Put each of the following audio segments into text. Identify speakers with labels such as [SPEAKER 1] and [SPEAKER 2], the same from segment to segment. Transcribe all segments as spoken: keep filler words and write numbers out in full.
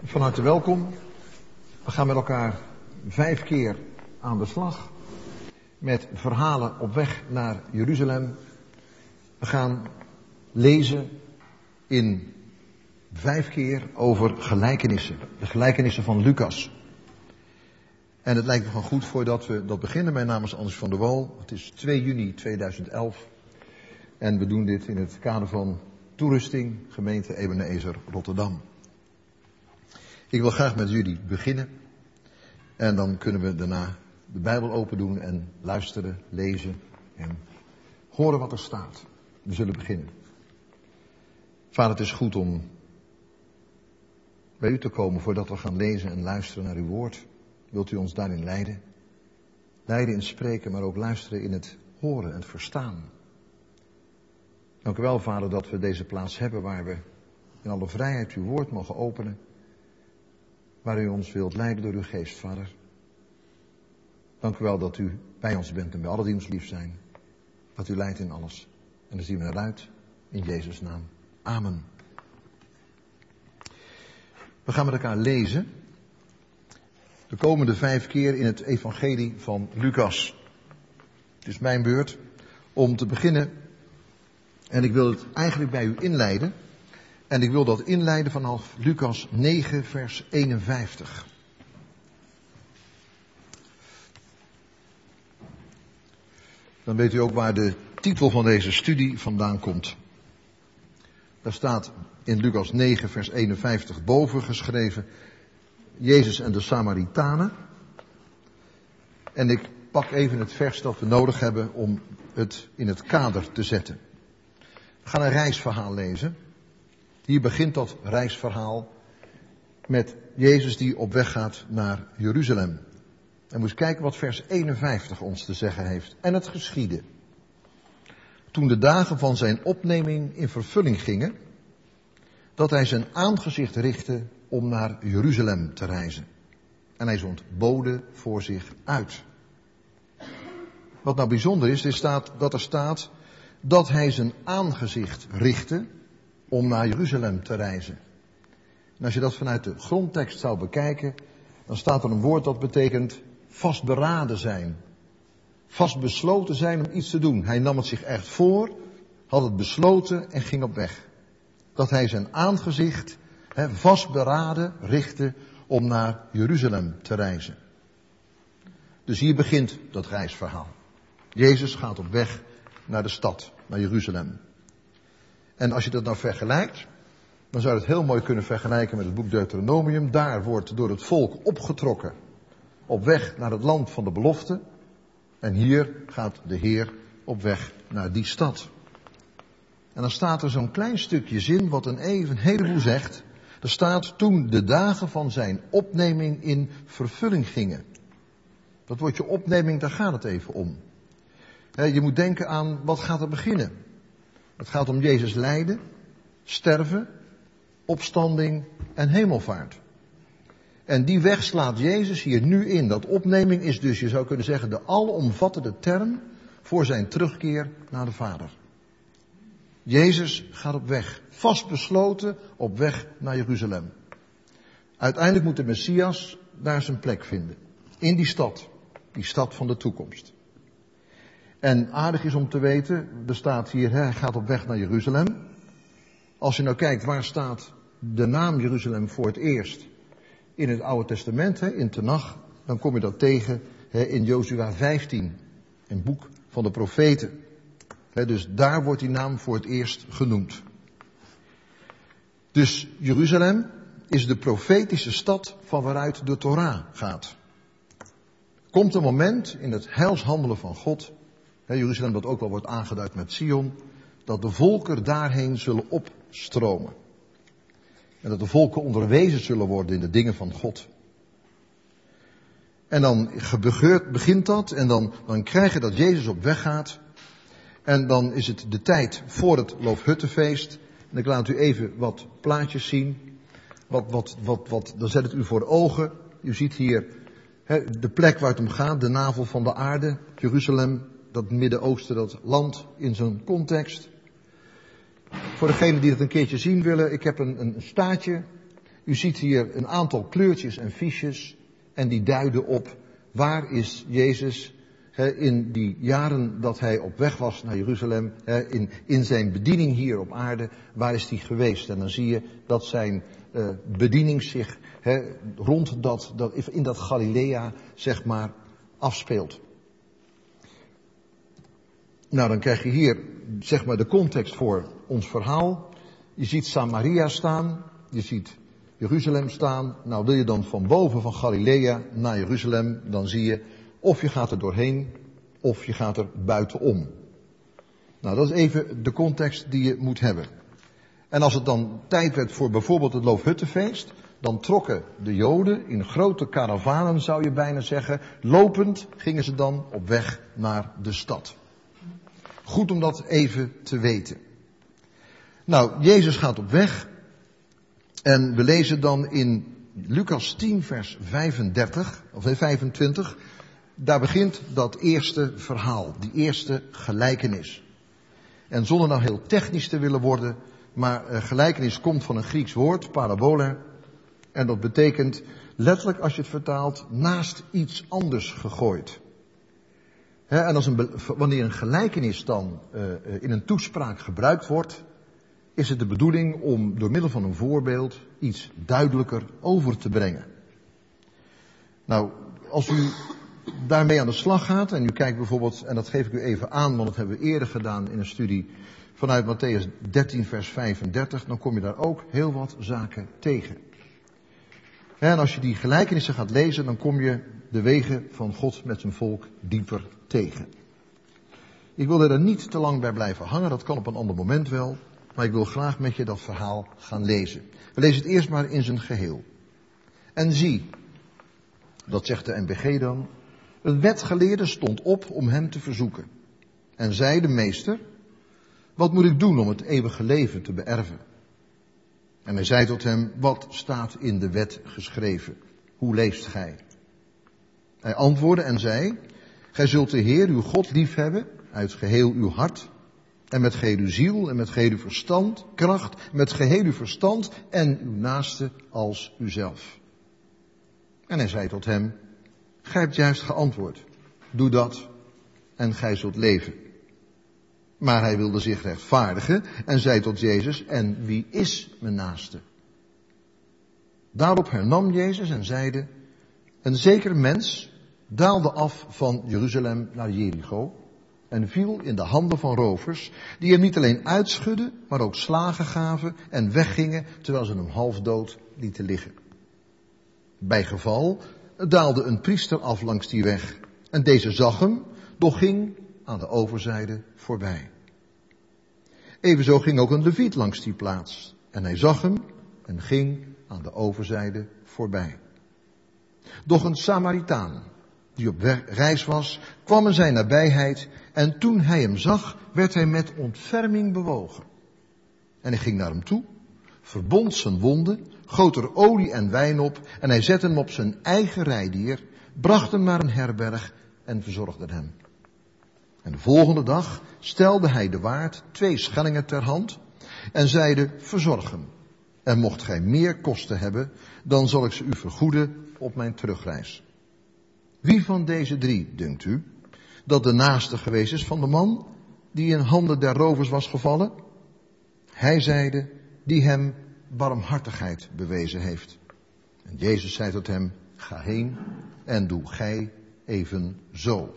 [SPEAKER 1] Van harte welkom. We gaan met elkaar vijf keer aan de slag met verhalen op weg naar Jeruzalem. We gaan lezen in vijf keer over gelijkenissen. De gelijkenissen van Lucas. En het lijkt me gewoon goed voordat we dat beginnen. Mijn naam is Anders van der Wal. Het is twee juni tweeduizend elf. En we doen dit in het kader van toerusting, gemeente Ebenezer Rotterdam. Ik wil graag met jullie beginnen. En dan kunnen we daarna de Bijbel open doen en luisteren, lezen en horen wat er staat. We zullen beginnen. Vader, het is goed om bij u te komen voordat we gaan lezen en luisteren naar uw woord. Wilt u ons daarin leiden? Leiden in spreken, maar ook luisteren in het horen en het verstaan. Dank u wel, Vader, dat we deze plaats hebben waar we in alle vrijheid uw woord mogen openen. Waar u ons wilt leiden door uw geest, Vader. Dank u wel dat u bij ons bent en bij alle die ons lief zijn. Dat u leidt in alles. En dan zien we eruit in Jezus' naam. Amen. We gaan met elkaar lezen. De komende vijf keer in het evangelie van Lucas. Het is mijn beurt om te beginnen. En ik wil het eigenlijk bij u inleiden. En ik wil dat inleiden vanaf Lucas negen vers eenenvijftig. Dan weet u ook waar de titel van deze studie vandaan komt. Daar staat in Lucas negen vers eenenvijftig boven geschreven: Jezus en de Samaritanen. En ik pak even het vers dat we nodig hebben om het in het kader te zetten. We gaan een reisverhaal lezen. Hier begint dat reisverhaal met Jezus die op weg gaat naar Jeruzalem. En moet eens kijken wat vers eenenvijftig ons te zeggen heeft. En het geschiedde. Toen de dagen van zijn opneming in vervulling gingen, dat hij zijn aangezicht richtte om naar Jeruzalem te reizen. En hij zond boden voor zich uit. Wat nou bijzonder is, is staat, dat er staat dat hij zijn aangezicht richtte om naar Jeruzalem te reizen. En als je dat vanuit de grondtekst zou bekijken, dan staat er een woord dat betekent vastberaden zijn. Vastbesloten zijn om iets te doen. Hij nam het zich echt voor, had het besloten en ging op weg. Dat hij zijn aangezicht he, vastberaden richtte om naar Jeruzalem te reizen. Dus hier begint dat reisverhaal. Jezus gaat op weg naar de stad, naar Jeruzalem. En als je dat nou vergelijkt, dan zou je het heel mooi kunnen vergelijken met het boek Deuteronomium. Daar wordt door het volk opgetrokken op weg naar het land van de belofte. En hier gaat de Heer op weg naar die stad. En dan staat er zo'n klein stukje zin wat een even een heleboel zegt. Er staat toen de dagen van zijn opneming in vervulling gingen. Dat woordje opneming, daar gaat het even om. Je moet denken aan wat gaat er beginnen. Het gaat om Jezus lijden, sterven, opstanding en hemelvaart. En die weg slaat Jezus hier nu in. Dat opneming is dus, je zou kunnen zeggen, de alomvattende term voor zijn terugkeer naar de Vader. Jezus gaat op weg, vastbesloten op weg naar Jeruzalem. Uiteindelijk moet de Messias daar zijn plek vinden. In die stad, die stad van de toekomst. En aardig is om te weten, er staat hier, hij gaat op weg naar Jeruzalem. Als je nou kijkt, waar staat de naam Jeruzalem voor het eerst? In het Oude Testament, in Tenach, dan kom je dat tegen in Jozua vijftien, een boek van de profeten. Dus daar wordt die naam voor het eerst genoemd. Dus Jeruzalem is de profetische stad van waaruit de Torah gaat. Komt een moment in het heilshandelen van God, Jeruzalem dat ook wel wordt aangeduid met Sion, dat de volken daarheen zullen opstromen. En dat de volken onderwezen zullen worden in de dingen van God. En dan gebeurt, begint dat en dan, dan krijg je dat Jezus op weg gaat. En dan is het de tijd voor het Loofhuttenfeest. En ik laat u even wat plaatjes zien. Wat, wat, wat, wat, dan zet het u voor de ogen. U ziet hier he, de plek waar het om gaat, de navel van de aarde, Jeruzalem. Dat Midden-Oosten, dat land in zijn context. Voor degenen die het een keertje zien willen, ik heb een, een staartje U ziet hier een aantal kleurtjes en fiches en die duiden op waar is Jezus he, in die jaren dat hij op weg was naar Jeruzalem, he, in, in zijn bediening hier op aarde, waar is hij geweest? En dan zie je dat zijn uh, bediening zich he, rond dat, dat, in dat Galilea, zeg maar, afspeelt. Nou, dan krijg je hier, zeg maar, de context voor ons verhaal. Je ziet Samaria staan, je ziet Jeruzalem staan. Nou, wil je dan van boven van Galilea naar Jeruzalem, dan zie je of je gaat er doorheen of je gaat er buitenom. Nou, dat is even de context die je moet hebben. En als het dan tijd werd voor bijvoorbeeld het Loofhuttenfeest, dan trokken de Joden in grote karavanen, zou je bijna zeggen, lopend gingen ze dan op weg naar de stad. Goed om dat even te weten. Nou, Jezus gaat op weg. En we lezen dan in Lucas tien vers vijfendertig, of vijfentwintig. Daar begint dat eerste verhaal, die eerste gelijkenis. En zonder nou heel technisch te willen worden, maar uh, gelijkenis komt van een Grieks woord, parabola. En dat betekent letterlijk, als je het vertaalt, naast iets anders gegooid. He, en als een, wanneer een gelijkenis dan uh, in een toespraak gebruikt wordt, is het de bedoeling om door middel van een voorbeeld iets duidelijker over te brengen. Nou, als u daarmee aan de slag gaat en u kijkt bijvoorbeeld, en dat geef ik u even aan, want dat hebben we eerder gedaan in een studie vanuit Mattheüs dertien vers vijfendertig, dan kom je daar ook heel wat zaken tegen. En als je die gelijkenissen gaat lezen, dan kom je de wegen van God met zijn volk dieper tegen. Ik wil er niet te lang bij blijven hangen, dat kan op een ander moment wel. Maar ik wil graag met je dat verhaal gaan lezen. We lezen het eerst maar in zijn geheel. En zie, dat zegt de N B G dan, een wetgeleerde stond op om hem te verzoeken. En zei de meester, wat moet ik doen om het eeuwige leven te beërven? En hij zei tot hem, wat staat in de wet geschreven? Hoe leest gij? Hij antwoordde en zei, gij zult de Heer uw God liefhebben uit geheel uw hart, en met geheel uw ziel, en met geheel uw verstand, kracht, met geheel uw verstand, en uw naaste als uzelf. En hij zei tot hem, gij hebt juist geantwoord, doe dat, en gij zult leven. Maar hij wilde zich rechtvaardigen, en zei tot Jezus, en wie is mijn naaste? Daarop hernam Jezus en zeide, een zeker mens daalde af van Jeruzalem naar Jericho, en viel in de handen van rovers, die hem niet alleen uitschudden, maar ook slagen gaven en weggingen, terwijl ze hem half dood lieten liggen. Bij geval daalde een priester af langs die weg, en deze zag hem, doch ging aan de overzijde voorbij. Evenzo ging ook een leviet langs die plaats, en hij zag hem, en ging aan de overzijde voorbij. Doch een Samaritaan, die op reis was, kwam in zijn nabijheid, en toen hij hem zag, werd hij met ontferming bewogen. En hij ging naar hem toe, verbond zijn wonden, goot er olie en wijn op, en hij zette hem op zijn eigen rijdier, bracht hem naar een herberg en verzorgde hem. En de volgende dag stelde hij de waard twee schellingen ter hand, en zeide, verzorg hem. En mocht gij meer kosten hebben, dan zal ik ze u vergoeden op mijn terugreis. Wie van deze drie, dunkt u, dat de naaste geweest is van de man die in handen der rovers was gevallen? Hij zeide, die hem barmhartigheid bewezen heeft. En Jezus zei tot hem, ga heen en doe gij evenzo.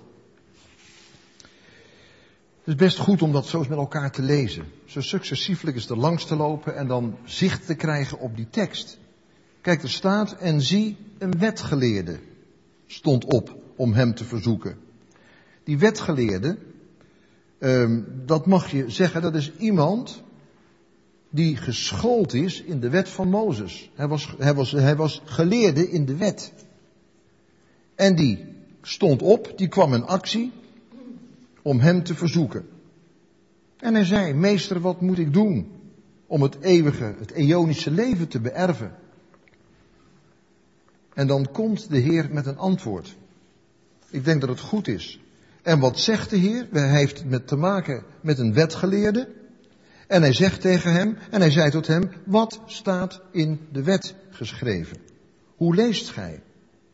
[SPEAKER 1] Het is best goed om dat zo eens met elkaar te lezen. Zo successieflijk is er langs te lopen en dan zicht te krijgen op die tekst. Kijk, er staat, en zie, een wetgeleerde stond op om hem te verzoeken. Die wetgeleerde, um, dat mag je zeggen, dat is iemand die geschoold is in de wet van Mozes. Hij was, hij was, hij was geleerde in de wet. En die stond op, die kwam in actie om hem te verzoeken. En hij zei, meester, wat moet ik doen om het eeuwige, het eonische leven te beërven? En dan komt de Heer met een antwoord. Ik denk dat het goed is. En wat zegt de Heer? Hij heeft met te maken met een wetgeleerde. En hij zegt tegen hem, en hij zei tot hem, wat staat in de wet geschreven? Hoe leest gij?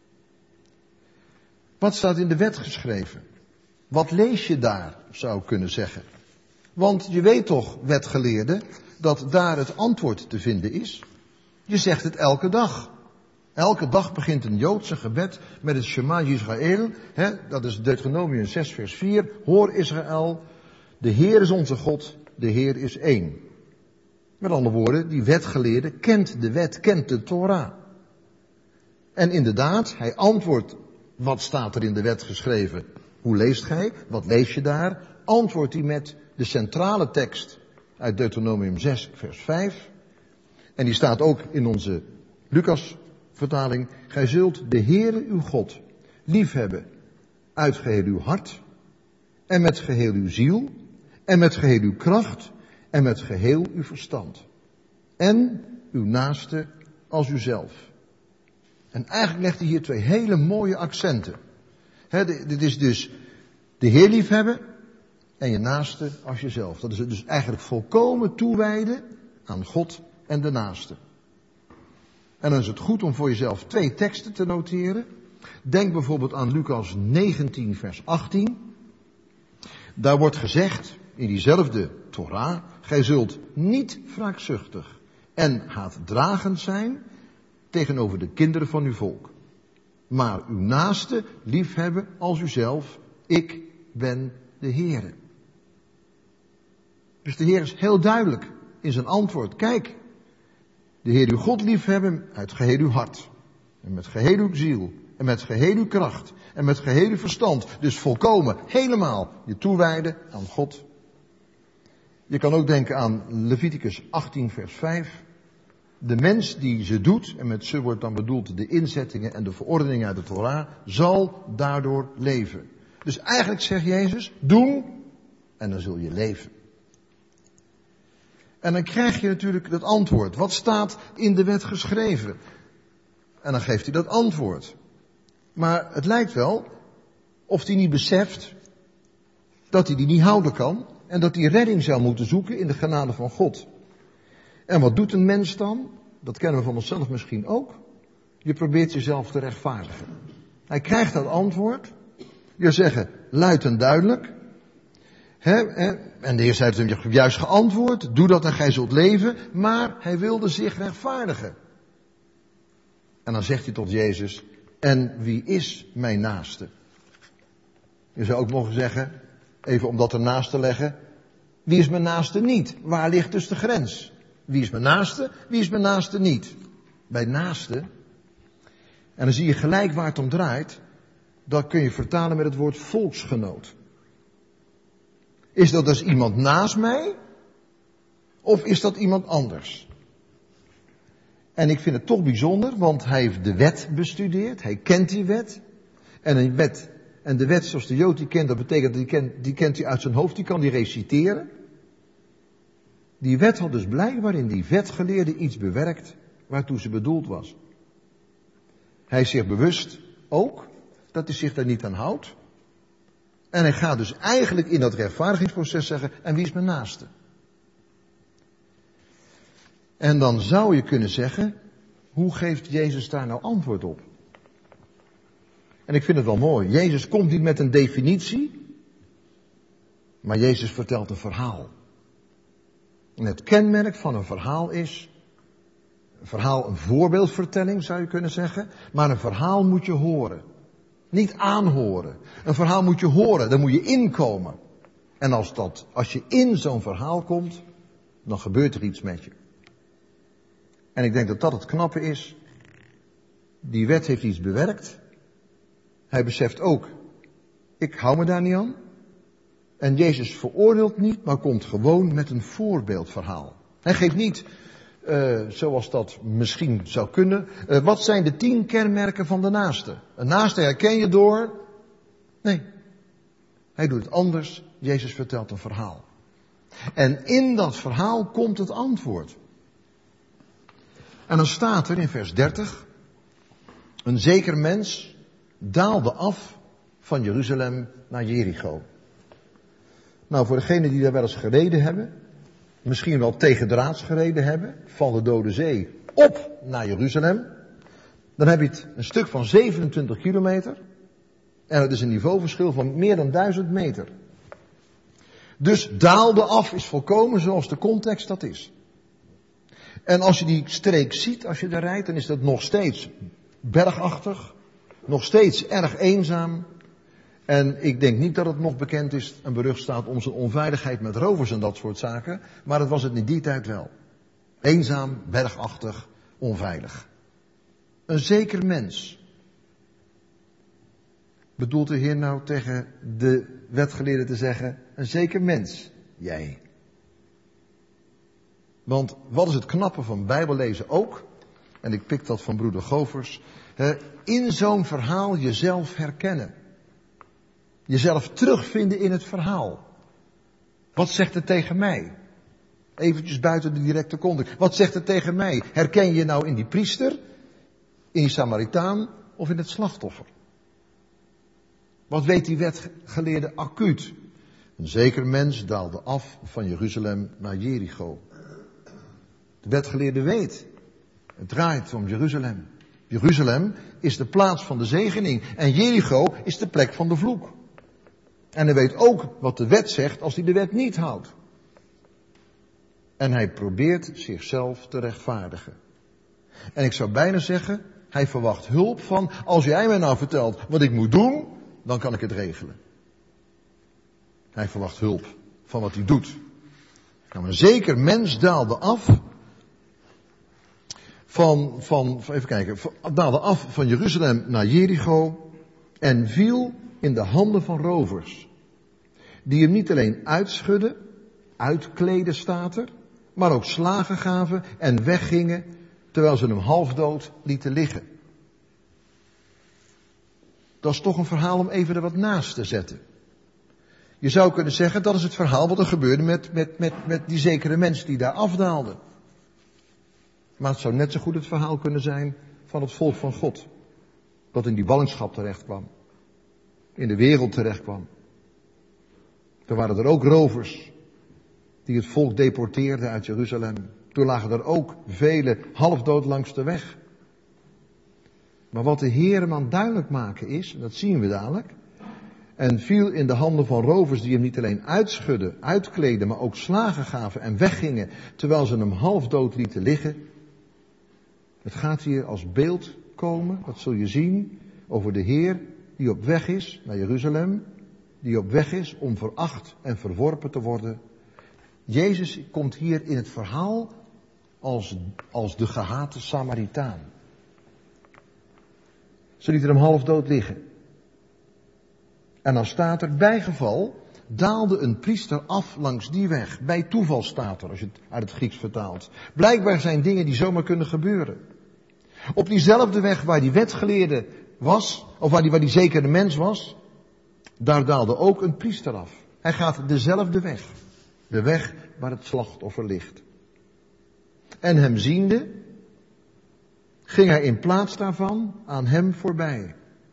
[SPEAKER 1] Wat staat in de wet geschreven? Wat lees je daar, zou ik kunnen zeggen? Want je weet toch, wetgeleerde, dat daar het antwoord te vinden is. Je zegt het elke dag. Elke dag begint een Joodse gebed met het Shema Yisrael. Hè, dat is Deuteronomium zes vers vier. Hoor Israël, de Heer is onze God, de Heer is één. Met andere woorden, die wetgeleerde kent de wet, kent de Torah. En inderdaad, hij antwoordt, wat staat er in de wet geschreven? Hoe leest gij? Wat lees je daar? Antwoordt hij met de centrale tekst uit Deuteronomium zes vers vijf. En die staat ook in onze Lucas vertaling. Gij zult de Heere uw God liefhebben uit geheel uw hart en met geheel uw ziel en met geheel uw kracht en met geheel uw verstand. En uw naaste als uzelf. En eigenlijk legt hij hier twee hele mooie accenten. He, dit is dus de Heer liefhebben en je naaste als jezelf. Dat is dus eigenlijk volkomen toewijden aan God en de naaste. En dan is het goed om voor jezelf twee teksten te noteren. Denk bijvoorbeeld aan Lucas negentien vers achttien. Daar wordt gezegd, in diezelfde Torah, gij zult niet wraakzuchtig en haatdragend zijn tegenover de kinderen van uw volk. Maar uw naaste liefhebben als uzelf, ik ben de Heere. Dus de Heer is heel duidelijk in zijn antwoord. Kijk, de Heer uw God liefhebben uit geheel uw hart. En met geheel uw ziel. En met geheel uw kracht. En met geheel uw verstand. Dus volkomen, helemaal je toewijden aan God. Je kan ook denken aan Leviticus achttien vers vijf. De mens die ze doet, en met ze wordt dan bedoeld de inzettingen en de verordeningen uit de Torah, zal daardoor leven. Dus eigenlijk zegt Jezus, doen en dan zul je leven. En dan krijg je natuurlijk het antwoord. Wat staat in de wet geschreven? En dan geeft hij dat antwoord. Maar het lijkt wel of hij niet beseft dat hij die niet houden kan. En dat hij redding zou moeten zoeken in de genade van God. En wat doet een mens dan? Dat kennen we van onszelf misschien ook. Je probeert jezelf te rechtvaardigen. Hij krijgt dat antwoord. Je zegt luid en duidelijk. He, he, en de Heer zei hem, je hebt juist geantwoord, doe dat en gij zult leven. Maar hij wilde zich rechtvaardigen. En dan zegt hij tot Jezus, en wie is mijn naaste? Je zou ook mogen zeggen, even om dat ernaast te leggen, wie is mijn naaste niet? Waar ligt dus de grens? Wie is mijn naaste? Wie is mijn naaste niet? Bij naaste, en dan zie je gelijk waar het om draait, dat kun je vertalen met het woord volksgenoot. Is dat dus iemand naast mij? Of is dat iemand anders? En ik vind het toch bijzonder, want hij heeft de wet bestudeerd. Hij kent die wet. En een wet, en de wet zoals de Jood die kent, dat betekent, die kent, die kent hij uit zijn hoofd, die kan die reciteren. Die wet had dus blijkbaar in die wetgeleerde iets bewerkt waartoe ze bedoeld was. Hij is zich bewust ook dat hij zich daar niet aan houdt. En hij gaat dus eigenlijk in dat rechtvaardigingsproces zeggen, en wie is mijn naaste? En dan zou je kunnen zeggen, hoe geeft Jezus daar nou antwoord op? En ik vind het wel mooi. Jezus komt niet met een definitie, maar Jezus vertelt een verhaal. En het kenmerk van een verhaal is, een verhaal, een voorbeeldvertelling zou je kunnen zeggen, maar een verhaal moet je horen. Niet aanhoren. Een verhaal moet je horen, daar moet je inkomen. En als, dat, als je in zo'n verhaal komt, dan gebeurt er iets met je. En ik denk dat dat het knappe is. Die wet heeft iets bewerkt. Hij beseft ook, ik hou me daar niet aan. En Jezus veroordeelt niet, maar komt gewoon met een voorbeeldverhaal. Hij geeft niet, uh, zoals dat misschien zou kunnen, uh, wat zijn de tien kenmerken van de naaste? Een naaste herken je door... Nee, hij doet het anders. Jezus vertelt een verhaal. En in dat verhaal komt het antwoord. En dan staat er in vers dertig, een zeker mens daalde af van Jeruzalem naar Jericho. Nou, voor degenen die daar wel eens gereden hebben, misschien wel tegendraads gereden hebben, van de Dode Zee op naar Jeruzalem. Dan heb je het een stuk van zevenentwintig kilometer. En het is een niveauverschil van meer dan duizend meter. Dus daalde af is volkomen zoals de context dat is. En als je die streek ziet, als je daar rijdt, dan is dat nog steeds bergachtig. Nog steeds erg eenzaam. En ik denk niet dat het nog bekend is en berucht staat om zijn onveiligheid met rovers en dat soort zaken. Maar dat was het in die tijd wel. Eenzaam, bergachtig, onveilig. Een zeker mens. Bedoelt de Heer nou tegen de wetgeleerde te zeggen, een zeker mens, jij. Want wat is het knappe van Bijbellezen ook, en ik pik dat van broeder Govers, in zo'n verhaal jezelf herkennen. Jezelf terugvinden in het verhaal. Wat zegt het tegen mij? Eventjes buiten de directe context. Wat zegt het tegen mij? Herken je je nou in die priester, in die Samaritaan of in het slachtoffer? Wat weet die wetgeleerde acuut? Een zeker mens daalde af van Jeruzalem naar Jericho. De wetgeleerde weet, het draait om Jeruzalem. Jeruzalem is de plaats van de zegening en Jericho is de plek van de vloek. En hij weet ook wat de wet zegt als hij de wet niet houdt. En hij probeert zichzelf te rechtvaardigen. En ik zou bijna zeggen, hij verwacht hulp van, als jij mij nou vertelt wat ik moet doen, dan kan ik het regelen. Hij verwacht hulp van wat hij doet. Nou, een zeker mens daalde af van, van, even kijken, daalde af van Jeruzalem naar Jericho en viel in de handen van rovers. Die hem niet alleen uitschudden, uitkleden staat er, maar ook slagen gaven en weggingen, terwijl ze hem halfdood lieten liggen. Dat is toch een verhaal om even er wat naast te zetten. Je zou kunnen zeggen, dat is het verhaal wat er gebeurde met, met, met, met die zekere mens die daar afdaalde. Maar het zou net zo goed het verhaal kunnen zijn van het volk van God. Dat in die ballingschap terecht kwam. In de wereld terecht kwam. Er waren er ook rovers die het volk deporteerden uit Jeruzalem. Toen lagen er ook vele halfdood langs de weg. Maar wat de Heer hem aan duidelijk maken is, en dat zien we dadelijk, en viel in de handen van rovers die hem niet alleen uitschudden, uitkleden, maar ook slagen gaven en weggingen, terwijl ze hem halfdood lieten liggen. Het gaat hier als beeld komen, dat zul je zien, over de Heer die op weg is naar Jeruzalem, die op weg is om veracht en verworpen te worden. Jezus komt hier in het verhaal als, als de gehate Samaritaan. Ze lieten hem half dood liggen. En dan staat er, bijgeval daalde een priester af langs die weg. Bij toeval staat er, als je het uit het Grieks vertaalt. Blijkbaar zijn dingen die zomaar kunnen gebeuren. Op diezelfde weg waar die wetgeleerde was, of waar die, waar die zekere mens was, daar daalde ook een priester af. Hij gaat dezelfde weg. De weg waar het slachtoffer ligt. En hem ziende, ging hij in plaats daarvan aan hem voorbij.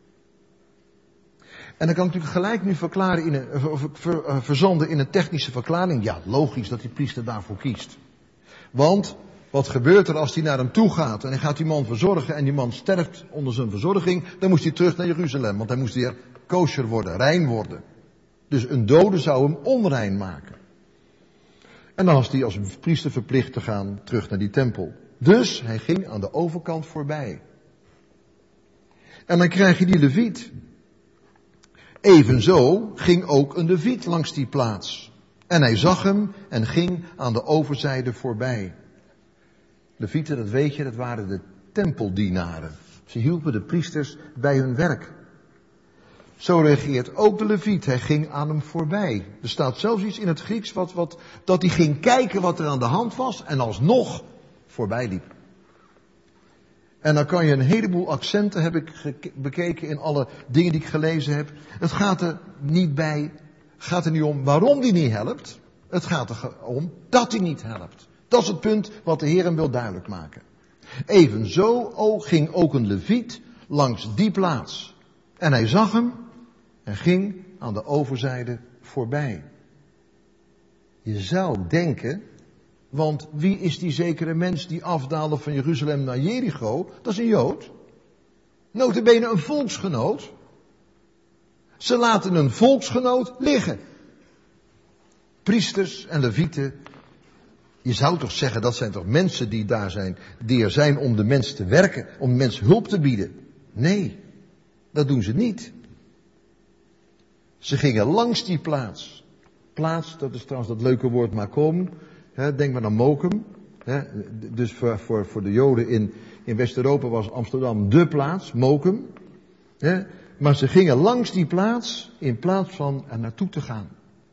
[SPEAKER 1] En dan kan ik natuurlijk gelijk nu verklaren in een, of ver, verzanden in een technische verklaring. Ja, logisch dat die priester daarvoor kiest. Want wat gebeurt er als hij naar hem toe gaat en hij gaat die man verzorgen en die man sterft onder zijn verzorging, dan moest hij terug naar Jeruzalem, want hij moest weer kosher worden, rein worden. Dus een dode zou hem onrein maken. En dan was hij als priester verplicht te gaan terug naar die tempel. Dus hij ging aan de overkant voorbij. En dan krijg je die leviet. Evenzo ging ook een leviet langs die plaats. En hij zag hem en ging aan de overzijde voorbij. Levieten, dat weet je, dat waren de tempeldienaren. Ze hielpen de priesters bij hun werk. Zo reageert ook de leviet. Hij ging aan hem voorbij. Er staat zelfs iets in het Grieks wat, wat, dat hij ging kijken wat er aan de hand was en alsnog voorbij liep. En dan kan je een heleboel accenten, heb ik ge- bekeken in alle dingen die ik gelezen heb. Het gaat er niet bij, gaat er niet om waarom hij niet helpt. Het gaat er om dat hij niet helpt. Dat is het punt wat de Heer hem wil duidelijk maken. Evenzo ging ook een leviet langs die plaats. En hij zag hem en ging aan de overzijde voorbij. Je zou denken Want wie is die zekere mens die afdaalde van Jeruzalem naar Jericho? Dat is een Jood. Nota bene een volksgenoot. Ze laten een volksgenoot liggen. Priesters en levieten. Je zou toch zeggen, dat zijn toch mensen die daar zijn, die er zijn om de mens te werken, om de mens hulp te bieden. Nee, dat doen ze niet. Ze gingen langs die plaats. Plaats, dat is trouwens dat leuke woord Makom. Hè, denk maar aan Mokum. Hè, dus voor, voor, voor de Joden in, in West-Europa was Amsterdam dé plaats, Mokum. Hè, maar ze gingen langs die plaats in plaats van er naartoe te gaan.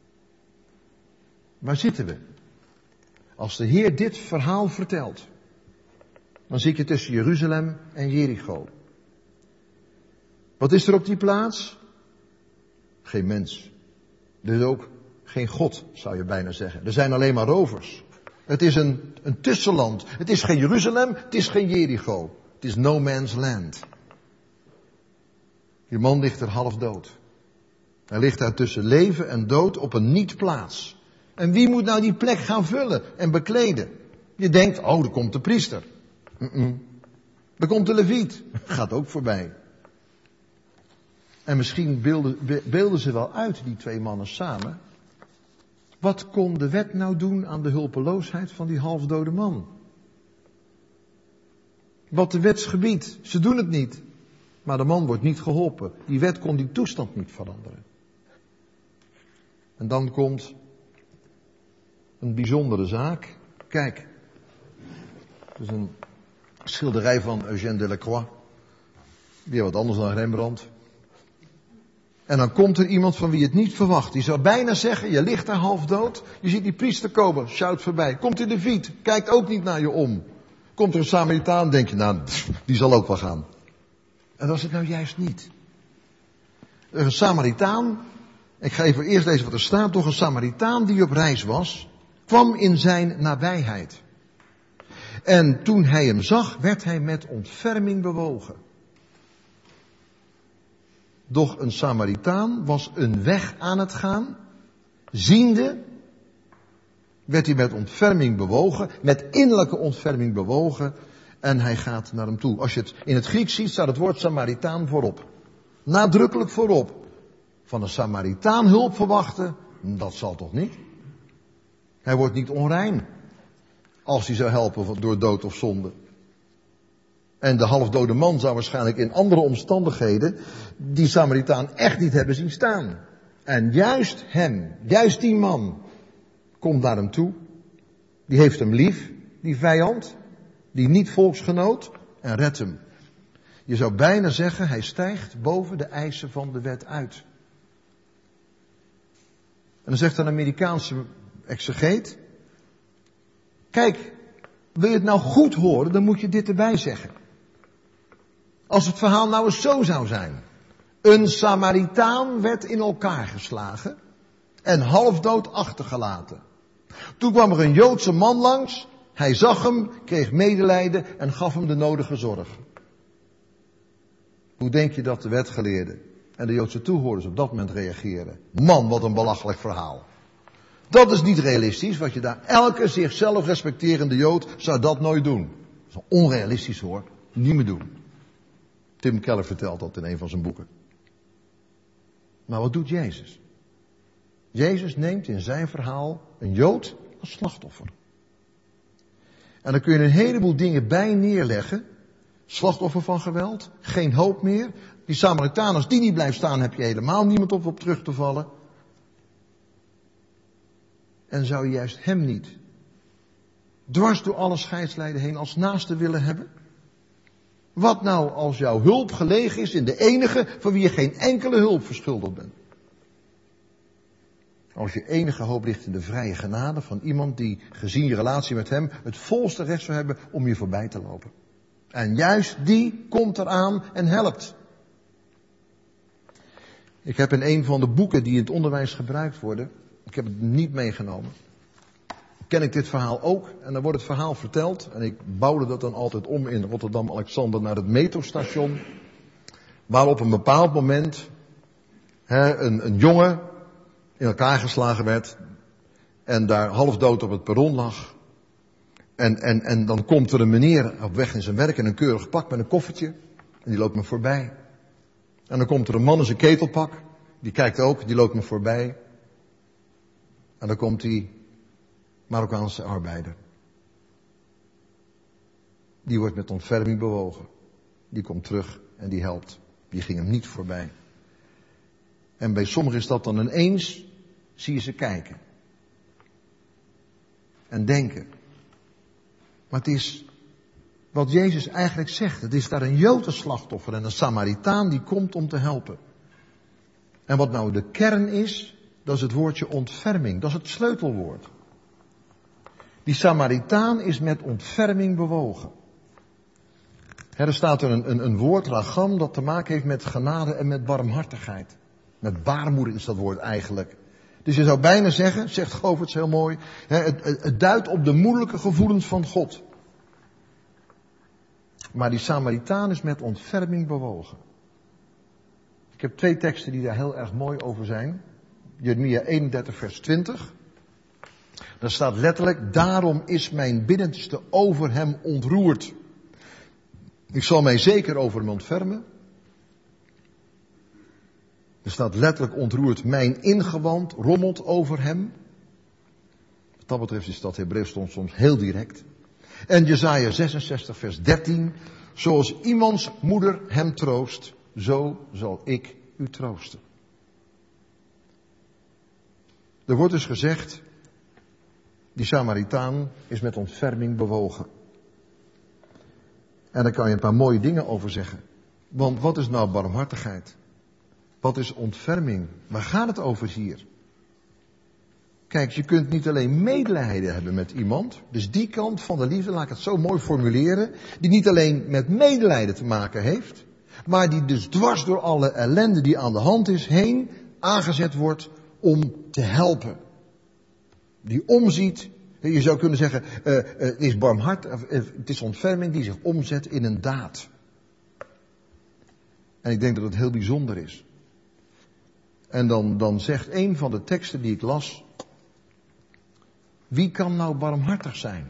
[SPEAKER 1] Waar zitten we? Als de Heer dit verhaal vertelt, dan zit je tussen Jeruzalem en Jericho. Wat is er op die plaats? Geen mens. Dus ook geen God, zou je bijna zeggen. Er zijn alleen maar rovers. Het is een, een tussenland. Het is geen Jeruzalem, het is geen Jericho. Het is no man's land. Die man ligt er half dood. Hij ligt daar tussen leven en dood op een niet-plaats. En wie moet nou die plek gaan vullen en bekleden? Je denkt, oh, er komt de priester. Mm-mm. Er komt de leviet. Gaat ook voorbij. En misschien beelden, beelden ze wel uit, die twee mannen samen. Wat kon de wet nou doen aan de hulpeloosheid van die halfdode man? Wat de wet gebiedt, ze doen het niet. Maar de man wordt niet geholpen. Die wet kon die toestand niet veranderen. En dan komt een bijzondere zaak. Kijk, het is een schilderij van Eugène Delacroix. Weer wat anders dan Rembrandt. En dan komt er iemand van wie het niet verwacht. Die zou bijna zeggen, je ligt daar half dood. Je ziet die priester komen, shout voorbij. Komt er de leviet, kijkt ook niet naar je om. Komt er een Samaritaan, denk je, nou, die zal ook wel gaan. En dat is het nou juist niet. Een Samaritaan, ik ga even eerst lezen wat er staat. Doch een Samaritaan die op reis was, kwam in zijn nabijheid. En toen hij hem zag, werd hij met ontferming bewogen. Doch een Samaritaan was een weg aan het gaan. Ziende, werd hij met ontferming bewogen, met innerlijke ontferming bewogen. En hij gaat naar hem toe. Als je het in het Grieks ziet, staat het woord Samaritaan voorop. Nadrukkelijk voorop. Van een Samaritaan hulp verwachten, dat zal toch niet? Hij wordt niet onrein. Als hij zou helpen door dood of zonde. En de halfdode man zou waarschijnlijk in andere omstandigheden die Samaritaan echt niet hebben zien staan. En juist hem, juist die man, komt naar hem toe. Die heeft hem lief, die vijand, die niet-volksgenoot, en redt hem. Je zou bijna zeggen, hij stijgt boven de eisen van de wet uit. En dan zegt een Amerikaanse exegeet, kijk, wil je het nou goed horen, dan moet je dit erbij zeggen. Als het verhaal nou eens zo zou zijn. Een Samaritaan werd in elkaar geslagen en halfdood achtergelaten. Toen kwam er een Joodse man langs, hij zag hem, kreeg medelijden en gaf hem de nodige zorg. Hoe denk je dat de wetgeleerden en de Joodse toehoorders op dat moment reageren? Man, wat een belachelijk verhaal. Dat is niet realistisch, wat je daar, elke zichzelf respecterende Jood zou dat nooit doen. Dat is onrealistisch hoor, niet meer doen. Tim Keller vertelt dat in een van zijn boeken. Maar wat doet Jezus? Jezus neemt in zijn verhaal een Jood als slachtoffer. En dan kun je een heleboel dingen bij neerleggen. Slachtoffer van geweld, geen hoop meer. Die Samaritaan, als die niet blijft staan, heb je helemaal niemand op op terug te vallen. En zou je juist hem niet dwars door alle scheidslijnen heen als naaste willen hebben? Wat nou als jouw hulp gelegen is in de enige van wie je geen enkele hulp verschuldigd bent? Als je enige hoop ligt in de vrije genade van iemand die, gezien je relatie met hem, het volste recht zou hebben om je voorbij te lopen. En juist die komt eraan en helpt. Ik heb in een van de boeken die in het onderwijs gebruikt worden, ik heb het niet meegenomen, ken ik dit verhaal ook. En dan wordt het verhaal verteld. En ik bouwde dat dan altijd om in Rotterdam-Alexander naar het metrostation. Waar op een bepaald moment hè, een, een jongen in elkaar geslagen werd. En daar half dood op het perron lag. En, en, en dan komt er een meneer op weg in zijn werk in een keurig pak met een koffertje. En die loopt me voorbij. En dan komt er een man in zijn ketelpak. Die kijkt ook, die loopt me voorbij. En dan komt die Marokkaanse arbeider. Die wordt met ontferming bewogen. Die komt terug en die helpt. Die ging hem niet voorbij. En bij sommigen is dat dan ineens, zie je ze kijken. En denken. Maar het is wat Jezus eigenlijk zegt. Het is daar een Joodse slachtoffer en een Samaritaan die komt om te helpen. En wat nou de kern is, dat is het woordje ontferming. Dat is het sleutelwoord. Die Samaritaan is met ontferming bewogen. Er staat er een, een, een woord, ragam, dat te maken heeft met genade en met barmhartigheid. Met baarmoeder is dat woord eigenlijk. Dus je zou bijna zeggen, zegt Goverts heel mooi, het, het, het duidt op de moeilijke gevoelens van God. Maar die Samaritaan is met ontferming bewogen. Ik heb twee teksten die daar heel erg mooi over zijn. Jeremia eenendertig vers twintig. Daar staat letterlijk, daarom is mijn binnenste over hem ontroerd. Ik zal mij zeker over hem ontfermen. Er staat letterlijk ontroerd, mijn ingewand rommelt over hem. Wat dat betreft is dat Hebreeuws soms heel direct. En Jesaja zesenzestig vers dertien, zoals iemands moeder hem troost, zo zal ik u troosten. Er wordt dus gezegd, die Samaritaan is met ontferming bewogen. En daar kan je een paar mooie dingen over zeggen. Want wat is nou barmhartigheid? Wat is ontferming? Waar gaat het over hier? Kijk, je kunt niet alleen medelijden hebben met iemand. Dus die kant van de liefde, laat ik het zo mooi formuleren. Die niet alleen met medelijden te maken heeft. Maar die dus dwars door alle ellende die aan de hand is heen aangezet wordt om te helpen. Die omziet. Je zou kunnen zeggen, uh, uh, het is barmhartig, uh, het is ontferming die zich omzet in een daad. En ik denk dat het heel bijzonder is. En dan, dan zegt een van de teksten die ik las, wie kan nou barmhartig zijn?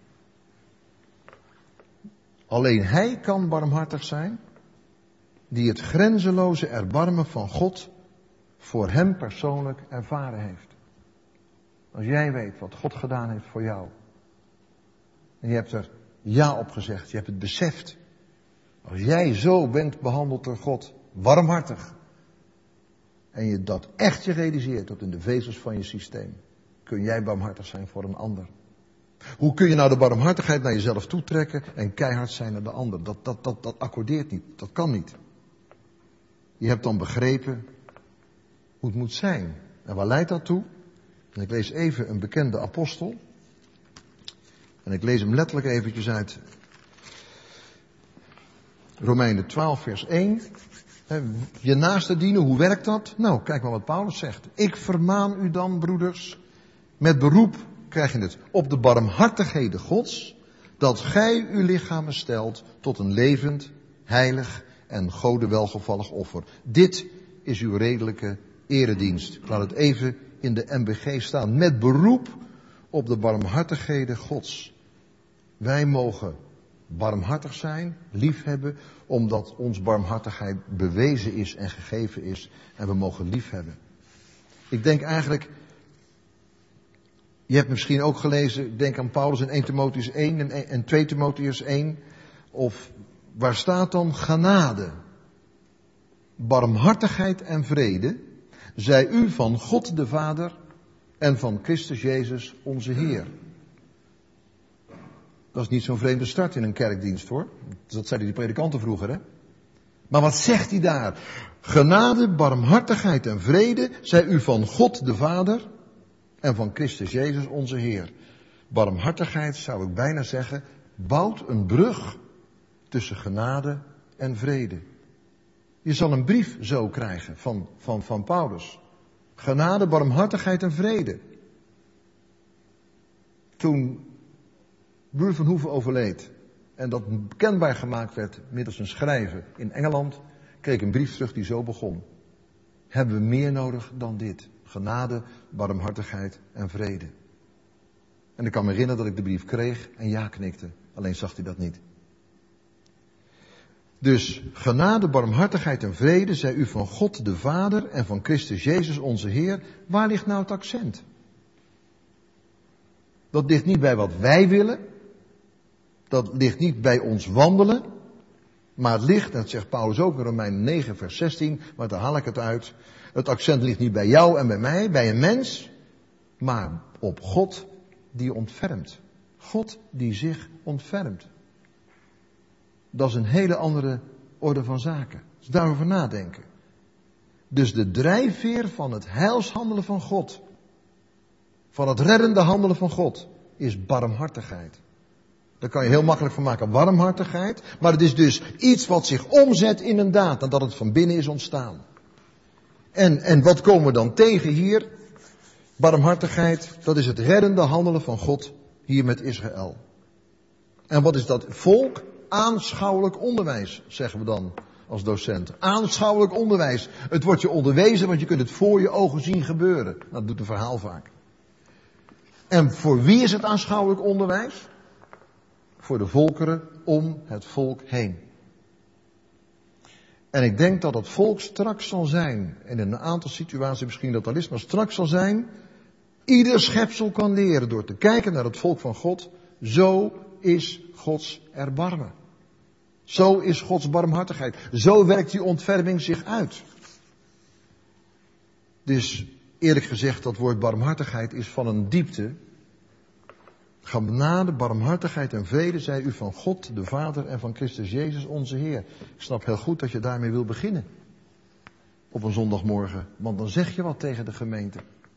[SPEAKER 1] Alleen hij kan barmhartig zijn, die het grenzeloze erbarmen van God voor hem persoonlijk ervaren heeft. Als jij weet wat God gedaan heeft voor jou. En je hebt er ja op gezegd. Je hebt het beseft. Als jij zo bent behandeld door God. Warmhartig. En je dat echt je realiseert tot in de vezels van je systeem. Kun jij barmhartig zijn voor een ander. Hoe kun je nou de barmhartigheid naar jezelf toetrekken en keihard zijn naar de ander? Dat, dat, dat, dat accordeert niet. Dat kan niet. Je hebt dan begrepen hoe het moet zijn. En waar leidt dat toe? En ik lees even een bekende apostel. En ik lees hem letterlijk eventjes uit Romeinen twaalf vers één. Je naaste dienen, hoe werkt dat? Nou, kijk maar wat Paulus zegt. Ik vermaan u dan, broeders, met beroep, krijg je het, op de barmhartigheden Gods, dat gij uw lichamen stelt tot een levend, heilig en Gode welgevallig offer. Dit is uw redelijke eredienst. Ik laat het even in de M B G staan. Met beroep op de barmhartigheden Gods. Wij mogen barmhartig zijn, liefhebben, omdat ons barmhartigheid bewezen is en gegeven is. En we mogen liefhebben. Ik denk eigenlijk, je hebt misschien ook gelezen, ik denk aan Paulus in eerste Timotheüs één en tweede Timotheüs één. Of waar staat dan genade, barmhartigheid en vrede, zij u van God de Vader en van Christus Jezus onze Heer. Dat is niet zo'n vreemde start in een kerkdienst hoor. Dat zeiden die predikanten vroeger hè. Maar wat zegt hij daar? Genade, barmhartigheid en vrede zij u van God de Vader en van Christus Jezus onze Heer. Barmhartigheid zou ik bijna zeggen, bouwt een brug tussen genade en vrede. Je zal een brief zo krijgen van, van, van Paulus. Genade, barmhartigheid en vrede. Toen Buur van Hoeven overleed en dat kenbaar gemaakt werd middels een schrijven in Engeland, kreeg ik een brief terug die zo begon. Hebben we meer nodig dan dit? Genade, barmhartigheid en vrede. En ik kan me herinneren dat ik de brief kreeg en ja knikte. Alleen zag hij dat niet. Dus genade, barmhartigheid en vrede zij u van God de Vader en van Christus Jezus onze Heer. Waar ligt nou het accent? Dat ligt niet bij wat wij willen. Dat ligt niet bij ons wandelen. Maar het ligt, dat zegt Paulus ook in Romeinen negen vers zestien, maar daar haal ik het uit. Het accent ligt niet bij jou en bij mij, bij een mens, maar op God die ontfermt. God die zich ontfermt. Dat is een hele andere orde van zaken. Dus daarover nadenken. Dus de drijfveer van het heilshandelen van God, van het reddende handelen van God, is barmhartigheid. Daar kan je heel makkelijk van maken, warmhartigheid. Maar het is dus iets wat zich omzet in een daad, nadat het van binnen is ontstaan. En, en wat komen we dan tegen hier? Barmhartigheid, dat is het reddende handelen van God hier met Israël. En wat is dat volk? Aanschouwelijk onderwijs, zeggen we dan als docent. Aanschouwelijk onderwijs. Het wordt je onderwezen, want je kunt het voor je ogen zien gebeuren. Dat doet een verhaal vaak. En voor wie is het aanschouwelijk onderwijs? Voor de volkeren om het volk heen. En ik denk dat het volk straks zal zijn, en in een aantal situaties misschien dat al is, maar straks zal zijn, ieder schepsel kan leren door te kijken naar het volk van God. Zo is Gods erbarmen. Zo is Gods barmhartigheid. Zo werkt die ontferming zich uit. Dus eerlijk gezegd, dat woord barmhartigheid is van een diepte. Genade, barmhartigheid en vrede zij u van God, de Vader en van Christus Jezus onze Heer. Ik snap heel goed dat je daarmee wil beginnen. Op een zondagmorgen. Want dan zeg je wat tegen de gemeente.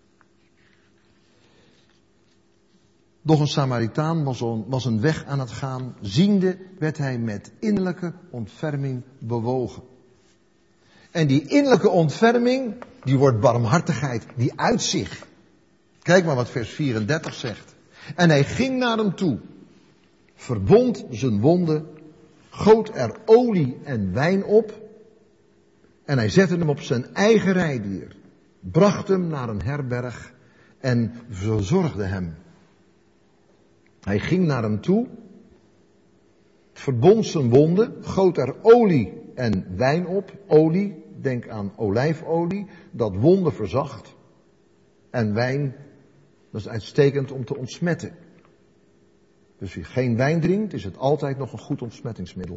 [SPEAKER 1] Doch een Samaritaan was, on, was een weg aan het gaan. Ziende werd hij met innerlijke ontferming bewogen. En die innerlijke ontferming, die wordt barmhartigheid. Die uit zich. Kijk maar wat vers vierendertig zegt. En hij ging naar hem toe, verbond zijn wonden, goot er olie en wijn op en hij zette hem op zijn eigen rijdier, bracht hem naar een herberg en verzorgde hem. Hij ging naar hem toe, verbond zijn wonden, goot er olie en wijn op, olie, denk aan olijfolie, dat wonden verzacht en wijn. Dat is uitstekend om te ontsmetten. Dus als je geen wijn drinkt, is het altijd nog een goed ontsmettingsmiddel.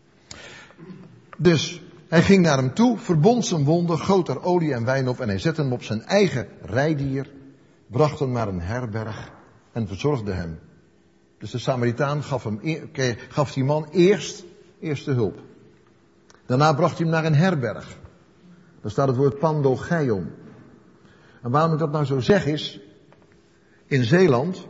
[SPEAKER 1] Dus hij ging naar hem toe, verbond zijn wonden, goot er olie en wijn op en hij zette hem op zijn eigen rijdier, bracht hem naar een herberg en verzorgde hem. Dus de Samaritaan gaf, hem, gaf die man eerst eerste hulp. Daarna bracht hij hem naar een herberg. Daar staat het woord pandogeion. En waarom ik dat nou zo zeg is, in Zeeland,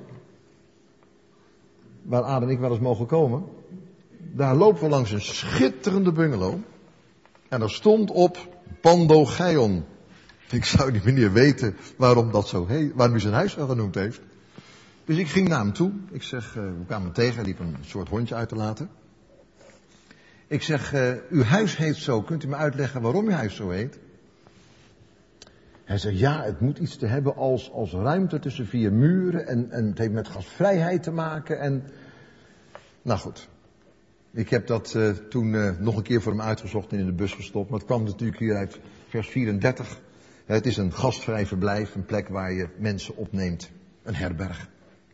[SPEAKER 1] waar Ad en ik wel eens mogen komen, daar lopen we langs een schitterende bungalow. En er stond op Pandogeion. Ik zou die meneer weten waarom dat zo heet, waarom hij zijn huis wel genoemd heeft. Dus ik ging naar hem toe. Ik zeg, uh, we kwamen hem tegen, hij liep een soort hondje uit te laten. Ik zeg, uh, uw huis heet zo, kunt u me uitleggen waarom uw huis zo heet? Hij zei, ja, het moet iets te hebben als, als ruimte tussen vier muren en, en het heeft met gastvrijheid te maken en... Nou goed, ik heb dat uh, toen uh, nog een keer voor hem uitgezocht en in de bus gestopt, maar het kwam natuurlijk hier uit vers vierendertig. Het is een gastvrij verblijf, een plek waar je mensen opneemt, een herberg.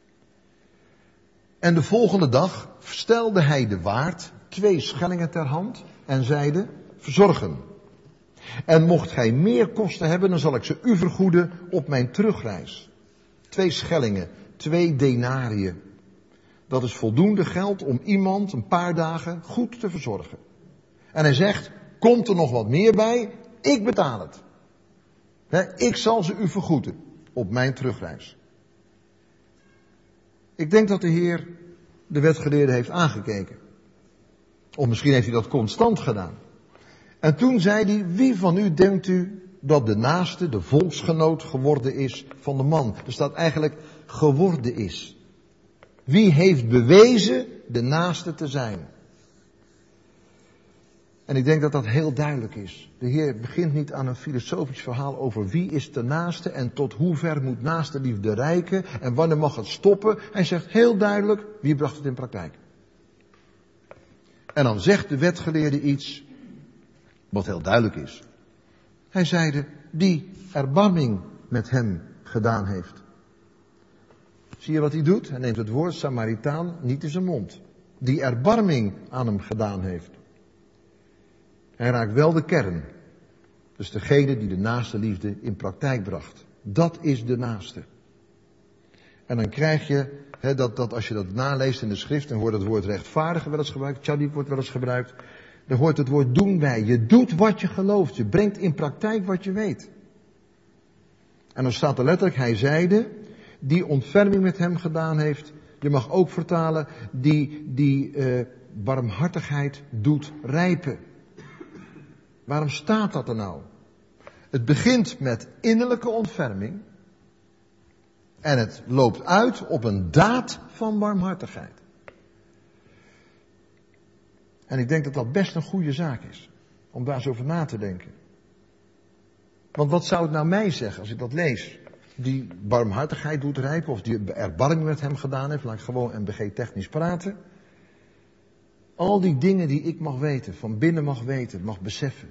[SPEAKER 1] En de volgende dag stelde hij de waard twee schellingen ter hand en zeide, verzorgen. En mocht gij meer kosten hebben, dan zal ik ze u vergoeden op mijn terugreis. Twee schellingen, twee denariën. Dat is voldoende geld om iemand een paar dagen goed te verzorgen. En hij zegt, komt er nog wat meer bij? Ik betaal het. He, ik zal ze u vergoeden op mijn terugreis. Ik denk dat de Heer de wetgeleerde heeft aangekeken. Of misschien heeft hij dat constant gedaan. En toen zei hij, wie van u denkt u dat de naaste, de volksgenoot geworden is van de man? Er staat eigenlijk geworden is. Wie heeft bewezen de naaste te zijn? En ik denk dat dat heel duidelijk is. De Heer begint niet aan een filosofisch verhaal over wie is de naaste en tot hoe ver moet naaste liefde reiken en wanneer mag het stoppen. Hij zegt heel duidelijk, wie bracht het in praktijk? En dan zegt de wetgeleerde iets wat heel duidelijk is. Hij zeide, die erbarming met hem gedaan heeft. Zie je wat hij doet? Hij neemt het woord Samaritaan niet in zijn mond. Die erbarming aan hem gedaan heeft. Hij raakt wel de kern. Dus degene die de naaste liefde in praktijk bracht. Dat is de naaste. En dan krijg je, he, dat, dat als je dat naleest in de schrift, en hoort het woord rechtvaardige wel eens gebruikt, tzadik wordt wel eens gebruikt, dan hoort het woord doen bij. Je doet wat je gelooft, je brengt in praktijk wat je weet. En dan staat er letterlijk, hij zeide, die ontferming met hem gedaan heeft. Je mag ook vertalen, die, die uh, barmhartigheid doet rijpen. Waarom staat dat er nou? Het begint met innerlijke ontferming. En het loopt uit op een daad van barmhartigheid. En ik denk dat dat best een goede zaak is. Om daar eens over na te denken. Want wat zou het nou mij zeggen als ik dat lees? Die barmhartigheid doet rijpen. Of die erbarming met hem gedaan heeft. Laat ik gewoon M B G technisch praten. Al die dingen die ik mag weten. Van binnen mag weten. Mag beseffen.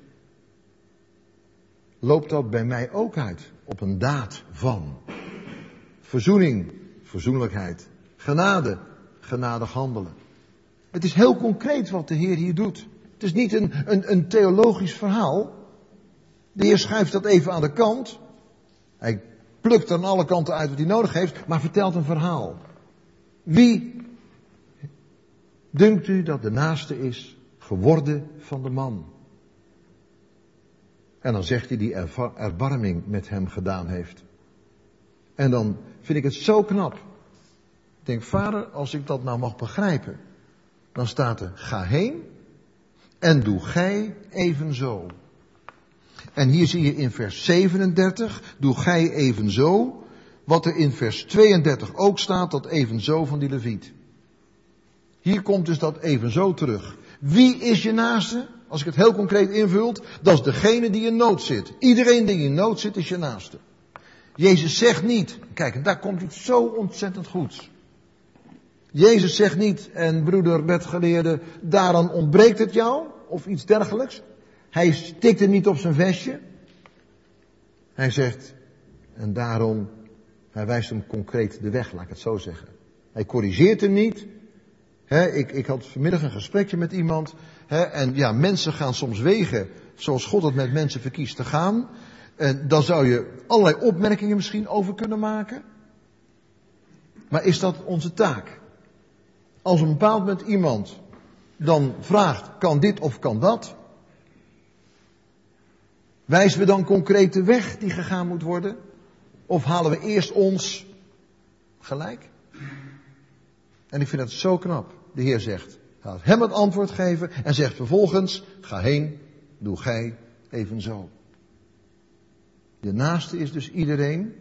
[SPEAKER 1] Loopt dat bij mij ook uit. Op een daad van. Verzoening. Verzoenlijkheid. Genade. Genadig handelen. Het is heel concreet wat de Heer hier doet. Het is niet een, een, een theologisch verhaal. De Heer schuift dat even aan de kant. Hij plukt er aan alle kanten uit wat hij nodig heeft, maar vertelt een verhaal. Wie dunkt u dat de naaste is geworden van de man? En dan zegt hij die erva- erbarming met hem gedaan heeft. En dan vind ik het zo knap. Ik denk, vader, als ik dat nou mag begrijpen, dan staat er, ga heen en doe gij evenzo. En hier zie je in vers zevenendertig, doe gij evenzo, wat er in vers tweeëndertig ook staat, dat evenzo van die leviet. Hier komt dus dat evenzo terug. Wie is je naaste? Als ik het heel concreet invult, dat is degene die in nood zit. Iedereen die in nood zit is je naaste. Jezus zegt niet, kijk, en daar komt iets zo ontzettend goeds. Jezus zegt niet, en broeder wetgeleerde, daaraan ontbreekt het jou, of iets dergelijks. Hij stikt het niet op zijn vestje. Hij zegt, en daarom, hij wijst hem concreet de weg, laat ik het zo zeggen. Hij corrigeert hem niet. He, ik, ik had vanmiddag een gesprekje met iemand. He, en ja, mensen gaan soms wegen zoals God het met mensen verkiest te gaan. En dan zou je allerlei opmerkingen misschien over kunnen maken. Maar is dat onze taak? Als een bepaald moment iemand dan vraagt, kan dit of kan dat? Wijzen we dan concreet de weg die gegaan moet worden? Of halen we eerst ons gelijk? En ik vind het zo knap. De Heer zegt, laat hem het antwoord geven en zegt vervolgens, ga heen, doe gij evenzo. De naaste is dus iedereen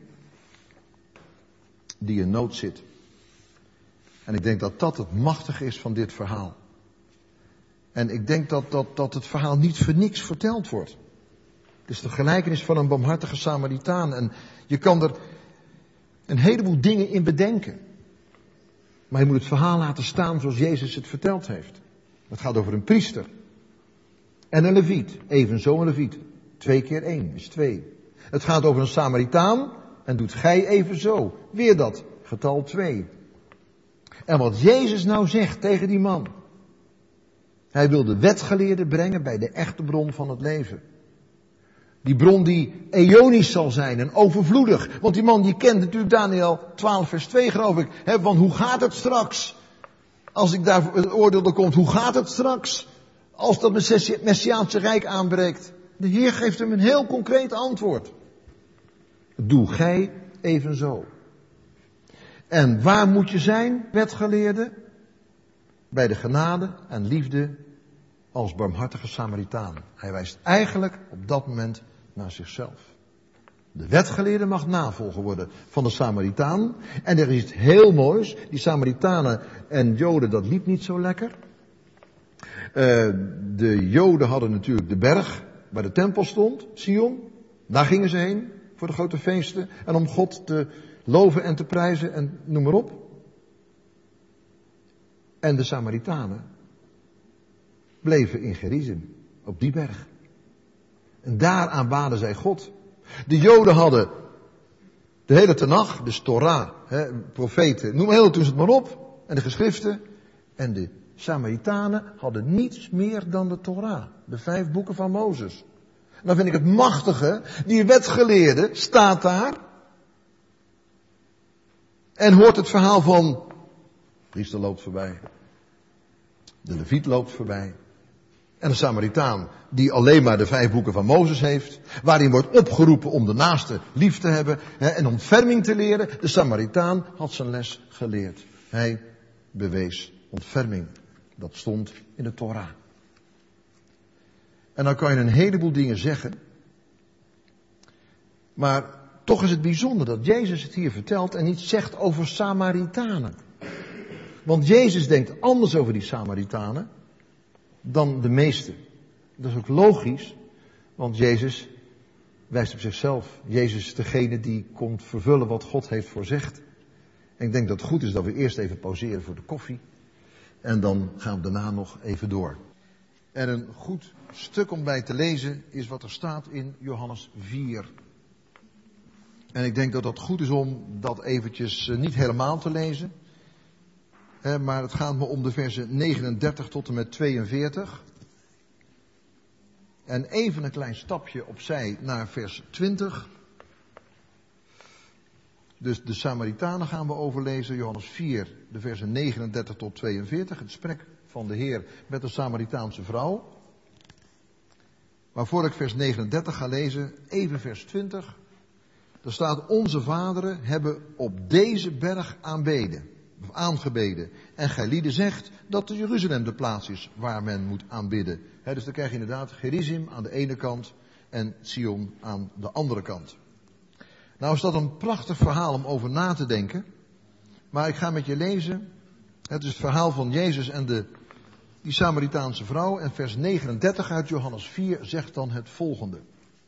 [SPEAKER 1] die in nood zit. En ik denk dat dat het machtige is van dit verhaal. En ik denk dat, dat, dat het verhaal niet voor niks verteld wordt. Het is de gelijkenis van een barmhartige Samaritaan. En je kan er een heleboel dingen in bedenken. Maar je moet het verhaal laten staan zoals Jezus het verteld heeft. Het gaat over een priester. En een leviet. Evenzo een leviet. Twee keer één is twee. Het gaat over een Samaritaan. En doet gij evenzo. Weer dat. Getal twee. En wat Jezus nou zegt tegen die man. Hij wil de wetgeleerde brengen bij de echte bron van het leven. Die bron die eonisch zal zijn en overvloedig. Want die man die kent natuurlijk Daniel twaalf vers twee geloof ik. Hè, want hoe gaat het straks? Als ik daar het oordeel komt, hoe gaat het straks? Als dat Messiaanse rijk aanbreekt. De Heer geeft hem een heel concreet antwoord. Doe gij evenzo. En waar moet je zijn, wetgeleerde? Bij de genade en liefde als barmhartige Samaritaan. Hij wijst eigenlijk op dat moment naar zichzelf. De wetgeleerde mag navolger worden van de Samaritaan. En er is iets heel moois. Die Samaritanen en Joden, dat liep niet zo lekker. de Joden hadden natuurlijk de berg waar de tempel stond, Sion. Daar gingen ze heen voor de grote feesten. En om God te loven en te prijzen en noem maar op. En de Samaritanen bleven in Gerizim, op die berg. En daar aanbaden zij God. De Joden hadden de hele Tenach, dus Torah, hè, profeten, noem heel toen ze het maar op. En de geschriften. En de Samaritanen hadden niets meer dan de Torah. De vijf boeken van Mozes. En dan vind ik het machtige, die wetgeleerde staat daar. En hoort het verhaal van, de priester loopt voorbij. De leviet loopt voorbij. En de Samaritaan, die alleen maar de vijf boeken van Mozes heeft. Waarin wordt opgeroepen om de naaste lief te hebben. Hè, en ontferming te leren. De Samaritaan had zijn les geleerd. Hij bewees ontferming. Dat stond in de Torah. En dan kan je een heleboel dingen zeggen. Maar toch is het bijzonder dat Jezus het hier vertelt en niet zegt over Samaritanen. Want Jezus denkt anders over die Samaritanen dan de meesten. Dat is ook logisch, want Jezus wijst op zichzelf. Jezus is degene die komt vervullen wat God heeft voorzegd. En ik denk dat het goed is dat we eerst even pauzeren voor de koffie. En dan gaan we daarna nog even door. En een goed stuk om bij te lezen is wat er staat in Johannes vier. En ik denk dat het goed is om dat eventjes niet helemaal te lezen. Maar het gaat me om de versen negenendertig tot en met tweeënveertig. En even een klein stapje opzij naar vers twintig. Dus de Samaritanen gaan we overlezen. Johannes vier, de versen negenendertig tot tweeënveertig. Het gesprek van de Heer met de Samaritaanse vrouw. Maar voor ik vers negenendertig ga lezen, even vers twintig. Er staat, onze vaderen hebben op deze berg aanbeden, of aangebeden. En gijlieden zegt dat de Jeruzalem de plaats is waar men moet aanbidden. He, dus dan krijg je inderdaad Gerizim aan de ene kant en Sion aan de andere kant. Nou is dat een prachtig verhaal om over na te denken. Maar ik ga met je lezen. Het is het verhaal van Jezus en de, die Samaritaanse vrouw. En vers negenendertig uit Johannes vier zegt dan het volgende.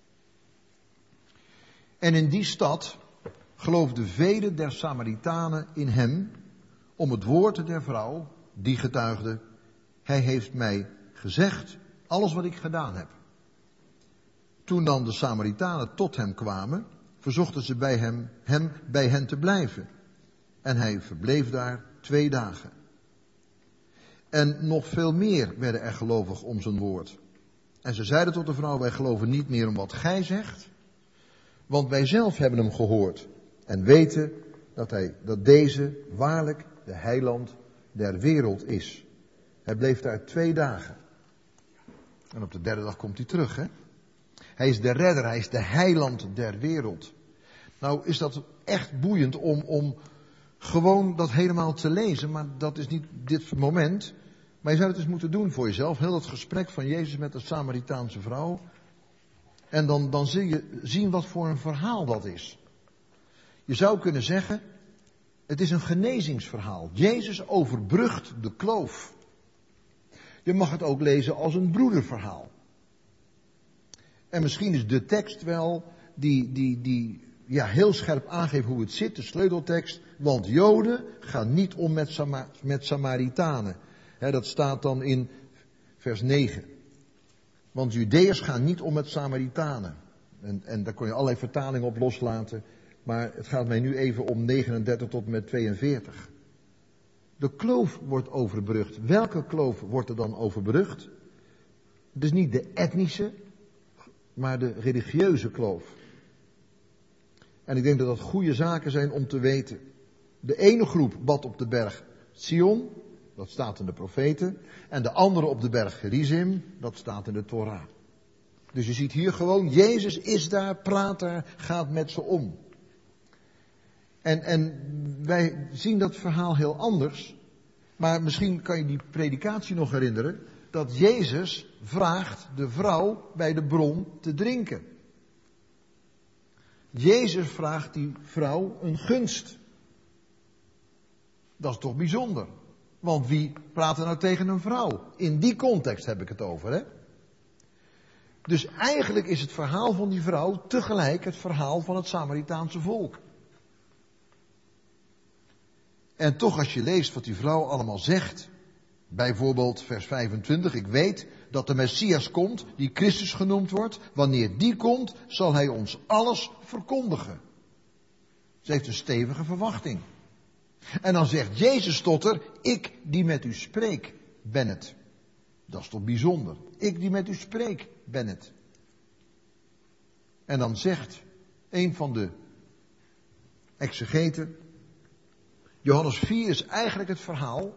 [SPEAKER 1] En in die stad geloofden velen der Samaritanen in hem, om het woord der vrouw, die getuigde, hij heeft mij gezegd alles wat ik gedaan heb. Toen dan de Samaritanen tot hem kwamen, verzochten ze bij hem, hem bij hen te blijven. En hij verbleef daar twee dagen. En nog veel meer werden er gelovig om zijn woord. En ze zeiden tot de vrouw, wij geloven niet meer om wat gij zegt, want wij zelf hebben hem gehoord en weten dat, hij, dat deze waarlijk de heiland der wereld is. Hij bleef daar twee dagen. En op de derde dag komt hij terug, hè? Hij is de redder, hij is de heiland der wereld. Nou is dat echt boeiend om, om gewoon dat helemaal te lezen, maar dat is niet dit moment. Maar je zou het eens moeten doen voor jezelf, heel dat gesprek van Jezus met de Samaritaanse vrouw. En dan, dan zul je zien wat voor een verhaal dat is. Je zou kunnen zeggen, het is een genezingsverhaal. Jezus overbrugt de kloof. Je mag het ook lezen als een broederverhaal. En misschien is de tekst wel die, die, die ja, heel scherp aangeeft hoe het zit, de sleuteltekst. Want Joden gaan niet om met, Sama, met Samaritanen. He, dat staat dan in vers negen. Want Judeërs gaan niet om met Samaritanen. En, en daar kon je allerlei vertalingen op loslaten. Maar het gaat mij nu even om negenendertig tot en met tweeënveertig. De kloof wordt overbrugd. Welke kloof wordt er dan overbrugd? Dus niet de etnische, maar de religieuze kloof. En ik denk dat dat goede zaken zijn om te weten. De ene groep bad op de berg Sion, dat staat in de profeten. En de andere op de berg Gerizim, dat staat in de Torah. Dus je ziet hier gewoon, Jezus is daar, praat daar, gaat met ze om. En, en wij zien dat verhaal heel anders. Maar misschien kan je die predikatie nog herinneren. Dat Jezus vraagt de vrouw bij de bron te drinken. Jezus vraagt die vrouw een gunst. Dat is toch bijzonder. Want wie praat er nou tegen een vrouw? In die context heb ik het over, hè? Dus eigenlijk is het verhaal van die vrouw tegelijk het verhaal van het Samaritaanse volk. En toch als je leest wat die vrouw allemaal zegt, bijvoorbeeld vers vijfentwintig, ik weet dat de Messias komt, die Christus genoemd wordt. Wanneer die komt, zal hij ons alles verkondigen. Ze heeft een stevige verwachting. En dan zegt Jezus tot haar, ik die met u spreek, ben het. Dat is toch bijzonder. Ik die met u spreek, ben het. En dan zegt een van de exegeten, Johannes vier is eigenlijk het verhaal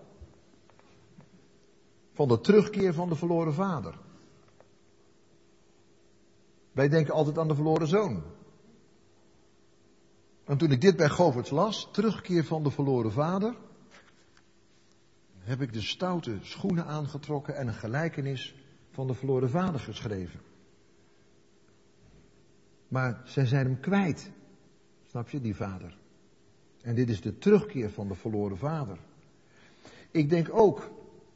[SPEAKER 1] van de terugkeer van de verloren vader. Wij denken altijd aan de verloren zoon. En toen ik dit bij Goverts las, terugkeer van de verloren vader, heb ik de stoute schoenen aangetrokken en een gelijkenis van de verloren vader geschreven. Maar zij zijn hem kwijt, snap je, die vader. En dit is de terugkeer van de verloren vader. Ik denk ook,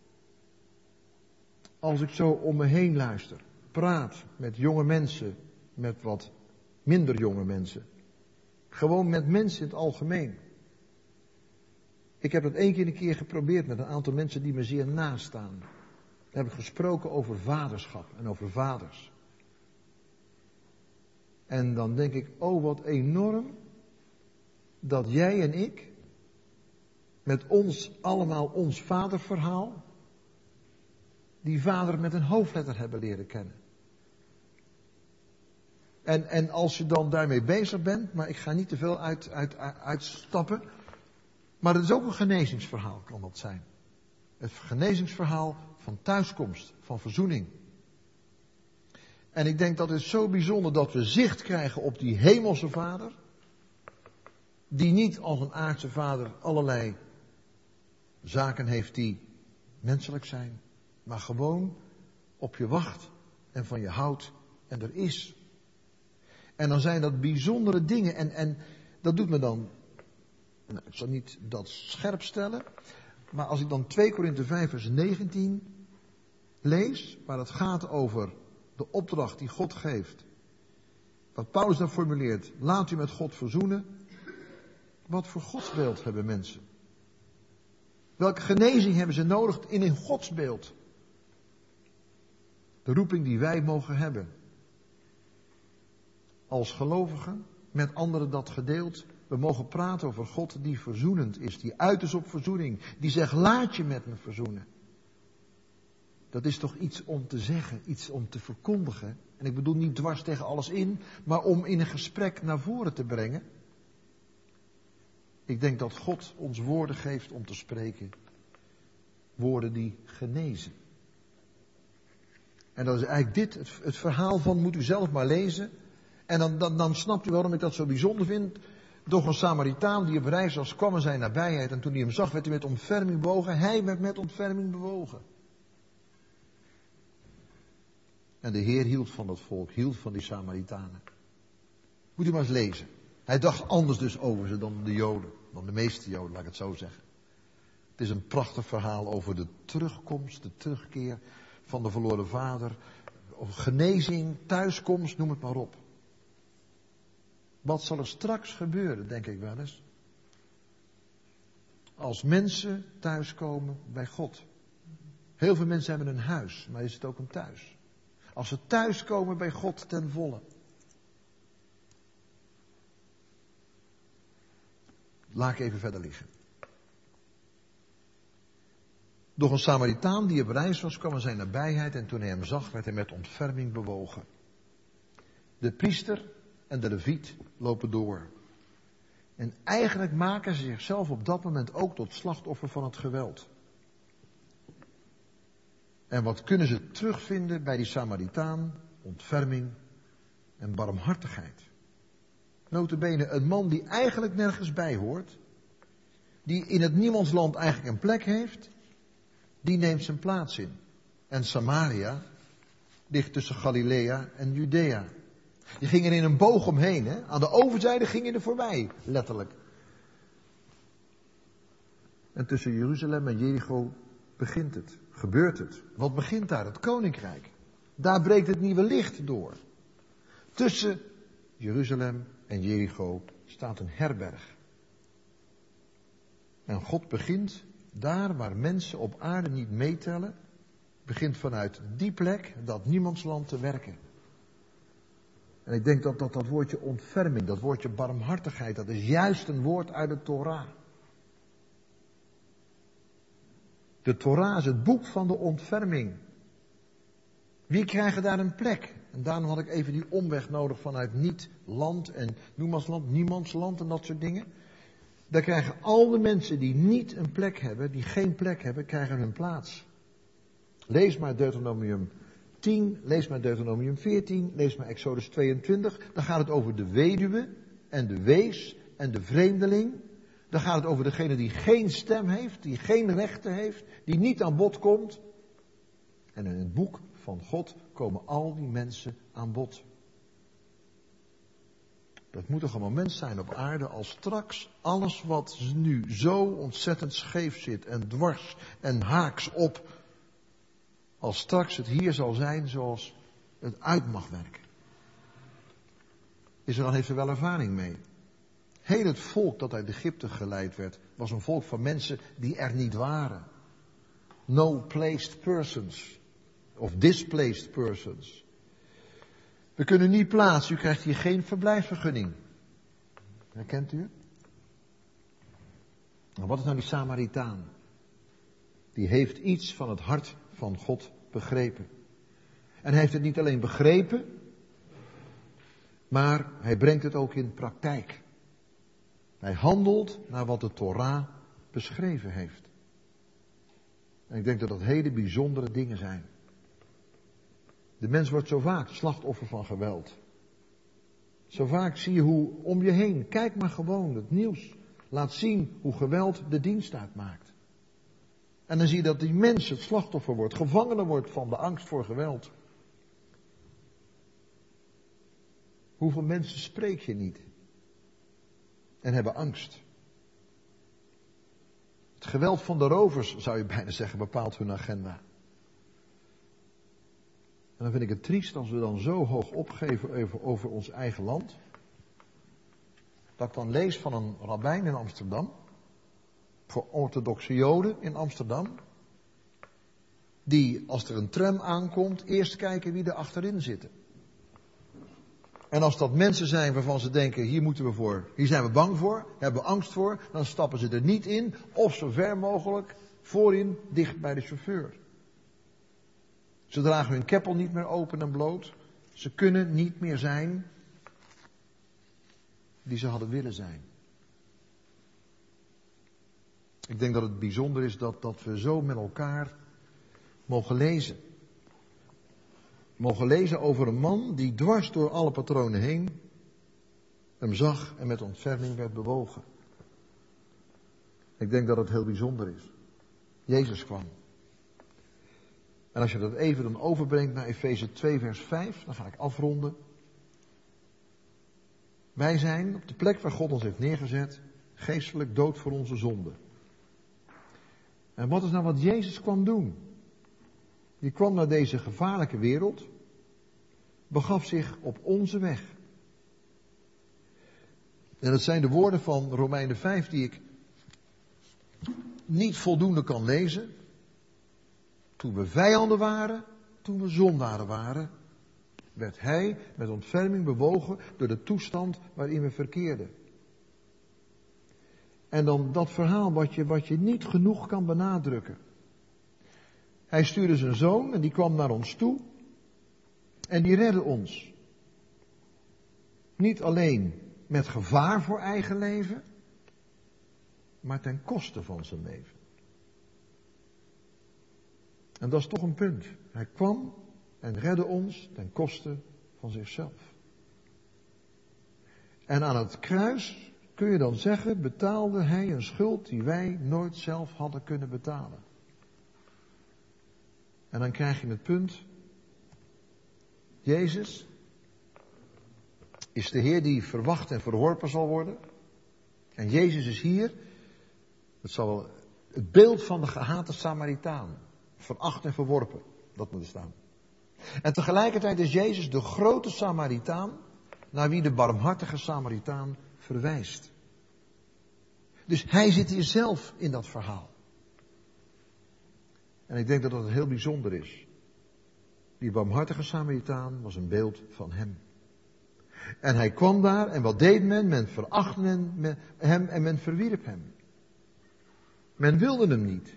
[SPEAKER 1] als ik zo om me heen luister, praat met jonge mensen, met wat minder jonge mensen. Gewoon met mensen in het algemeen. Ik heb dat één keer een keer geprobeerd met een aantal mensen die me zeer naast staan. Daar heb ik gesproken over vaderschap en over vaders. En dan denk ik, oh wat enorm dat jij en ik met ons allemaal ons vaderverhaal, die vader met een hoofdletter hebben leren kennen. En, en als je dan daarmee bezig bent, maar ik ga niet te veel uit, uit, uitstappen, maar het is ook een genezingsverhaal, kan dat zijn. Het genezingsverhaal van thuiskomst, van verzoening. En ik denk dat het zo bijzonder dat we zicht krijgen op die hemelse vader, die niet als een aardse vader allerlei zaken heeft die menselijk zijn, maar gewoon op je wacht en van je houdt en er is. En dan zijn dat bijzondere dingen en, en dat doet me dan, nou, ik zal niet dat scherp stellen, maar als ik dan twee Korinthe vijf vers negentien lees, waar het gaat over de opdracht die God geeft, wat Paulus daar formuleert, laat u met God verzoenen. Wat voor godsbeeld hebben mensen? Welke genezing hebben ze nodig in een godsbeeld? De roeping die wij mogen hebben. Als gelovigen, met anderen dat gedeeld. We mogen praten over God die verzoenend is. Die uit is op verzoening. Die zegt, laat je met me verzoenen. Dat is toch iets om te zeggen, iets om te verkondigen. En ik bedoel niet dwars tegen alles in, maar om in een gesprek naar voren te brengen. Ik denk dat God ons woorden geeft om te spreken. Woorden die genezen. En dat is eigenlijk dit, het, het verhaal van, moet u zelf maar lezen. En dan, dan, dan snapt u waarom ik dat zo bijzonder vind. Doch een Samaritaan die op reis was, kwam in zijn nabijheid. En toen hij hem zag, werd hij met ontferming bewogen. Hij werd met ontferming bewogen. En de Heer hield van dat volk, hield van die Samaritanen. Moet u maar eens lezen. Hij dacht anders dus over ze dan de Joden. Dan de meeste Joden, laat ik het zo zeggen. Het is een prachtig verhaal over de terugkomst, de terugkeer van de verloren vader. Of genezing, thuiskomst, noem het maar op. Wat zal er straks gebeuren, denk ik wel eens. Als mensen thuiskomen bij God. Heel veel mensen hebben een huis, maar is het ook een thuis? Als ze thuiskomen bij God ten volle. Laat ik even verder liggen. Doch een Samaritaan die op reis was, kwam in zijn nabijheid en toen hij hem zag, werd hij met ontferming bewogen. De priester en de leviet lopen door. En eigenlijk maken ze zichzelf op dat moment ook tot slachtoffer van het geweld. En wat kunnen ze terugvinden bij die Samaritaan? Ontferming en barmhartigheid. Nota bene, een man die eigenlijk nergens bij hoort, die in het niemandsland eigenlijk een plek heeft, die neemt zijn plaats in. En Samaria ligt tussen Galilea en Judea. Die ging er in een boog omheen, hè? Aan de overzijde ging je er voorbij, letterlijk. En tussen Jeruzalem en Jericho begint het, gebeurt het. Wat begint daar? Het koninkrijk. Daar breekt het nieuwe licht door. Tussen Jeruzalem en Jericho staat een herberg. En God begint daar waar mensen op aarde niet meetellen, begint vanuit die plek, dat niemandsland, te werken. En ik denk dat dat, dat woordje ontferming, dat woordje barmhartigheid, dat is juist een woord uit de Torah. De Torah is het boek van de ontferming. Wie krijgen daar een plek? En daarom had ik even die omweg nodig vanuit niet land en noem als land, niemandsland en dat soort dingen. Daar krijgen al de mensen die niet een plek hebben, die geen plek hebben, krijgen hun plaats. Lees maar Deuteronomium tien, lees maar Deuteronomium veertien, lees maar Exodus tweeëntwintig. Dan gaat het over de weduwe en de wees en de vreemdeling. Dan gaat het over degene die geen stem heeft, die geen rechten heeft, die niet aan bod komt. En in het boek van God komen al die mensen aan bod. Dat moet toch een moment zijn op aarde als straks alles wat nu zo ontzettend scheef zit en dwars en haaks op, als straks het hier zal zijn zoals het uit mag werken. Israël heeft er wel ervaring mee. Heel het volk dat uit Egypte geleid werd, was een volk van mensen die er niet waren. No placed persons. Of displaced persons. We kunnen niet plaatsen, u krijgt hier geen verblijfsvergunning. Herkent u? Nou, wat is nou die Samaritaan? Die heeft iets van het hart van God begrepen. En hij heeft het niet alleen begrepen, maar hij brengt het ook in praktijk. Hij handelt naar wat de Torah beschreven heeft. En ik denk dat dat hele bijzondere dingen zijn. De mens wordt zo vaak slachtoffer van geweld. Zo vaak zie je hoe om je heen, kijk maar gewoon, het nieuws laat zien hoe geweld de dienst uitmaakt. En dan zie je dat die mens het slachtoffer wordt, gevangene wordt van de angst voor geweld. Hoeveel mensen spreek je niet en hebben angst? Het geweld van de rovers, zou je bijna zeggen, bepaalt hun agenda. En dan vind ik het triest als we dan zo hoog opgeven over, over ons eigen land. Dat ik dan lees van een rabbijn in Amsterdam. Voor orthodoxe Joden in Amsterdam. Die als er een tram aankomt eerst kijken wie er achterin zitten. En als dat mensen zijn waarvan ze denken hier moeten we voor, hier zijn we bang voor, hebben we angst voor. Dan stappen ze er niet in of zo ver mogelijk voorin dicht bij de chauffeur. Ze dragen hun keppel niet meer open en bloot. Ze kunnen niet meer zijn die ze hadden willen zijn. Ik denk dat het bijzonder is dat, dat we zo met elkaar mogen lezen. Mogen lezen over een man die dwars door alle patronen heen hem zag en met ontferming werd bewogen. Ik denk dat het heel bijzonder is. Jezus kwam. En als je dat even dan overbrengt naar Efeze twee vers vijf, dan ga ik afronden. Wij zijn op de plek waar God ons heeft neergezet, geestelijk dood voor onze zonden. En wat is nou wat Jezus kwam doen? Die kwam naar deze gevaarlijke wereld, begaf zich op onze weg. En dat zijn de woorden van Romeinen vijf die ik niet voldoende kan lezen. Toen we vijanden waren, toen we zondaren waren, werd hij met ontferming bewogen door de toestand waarin we verkeerden. En dan dat verhaal wat je, wat je niet genoeg kan benadrukken. Hij stuurde zijn zoon en die kwam naar ons toe en die redde ons. Niet alleen met gevaar voor eigen leven, maar ten koste van zijn leven. En dat is toch een punt. Hij kwam en redde ons ten koste van zichzelf. En aan het kruis, kun je dan zeggen, betaalde hij een schuld die wij nooit zelf hadden kunnen betalen. En dan krijg je het punt. Jezus is de Heer die verwacht en verworpen zal worden. En Jezus is hier. Het zal wel Het beeld van de gehate Samaritaan. Veracht en verworpen. Dat moet er staan. En tegelijkertijd is Jezus de grote Samaritaan naar wie de barmhartige Samaritaan verwijst. Dus hij zit hier zelf in dat verhaal. En ik denk dat dat heel bijzonder is. Die barmhartige Samaritaan was een beeld van hem. En hij kwam daar en wat deed men? Men verachtte men hem en men verwierp hem. Men wilde hem niet.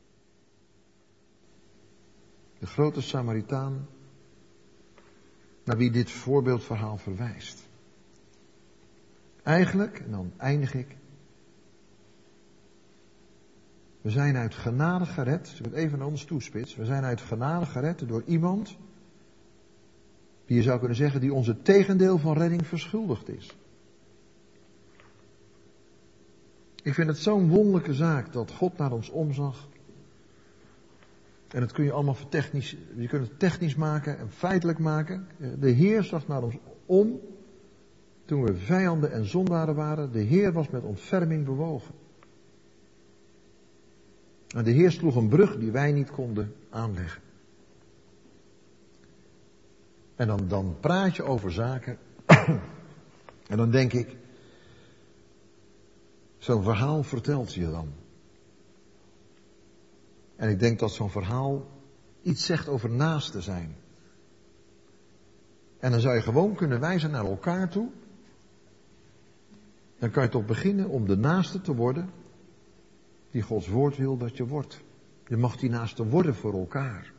[SPEAKER 1] De grote Samaritaan naar wie dit voorbeeldverhaal verwijst. Eigenlijk, en dan eindig ik. We zijn uit genade gered, als ik het even naar ons toespits. We zijn uit genade gered door iemand die je zou kunnen zeggen die ons het tegendeel van redding verschuldigd is. Ik vind het zo'n wonderlijke zaak dat God naar ons omzag. En dat kun je allemaal technisch, je kunt het technisch maken en feitelijk maken. De Heer zag naar ons om toen we vijanden en zondaren waren. De Heer was met ontferming bewogen. En de Heer sloeg een brug die wij niet konden aanleggen. En dan, dan praat je over zaken. En dan denk ik, zo'n verhaal vertelt je dan. En ik denk dat zo'n verhaal iets zegt over naaste zijn. En dan zou je gewoon kunnen wijzen naar elkaar toe. Dan kan je toch beginnen om de naaste te worden die Gods woord wil dat je wordt. Je mag die naaste worden voor elkaar.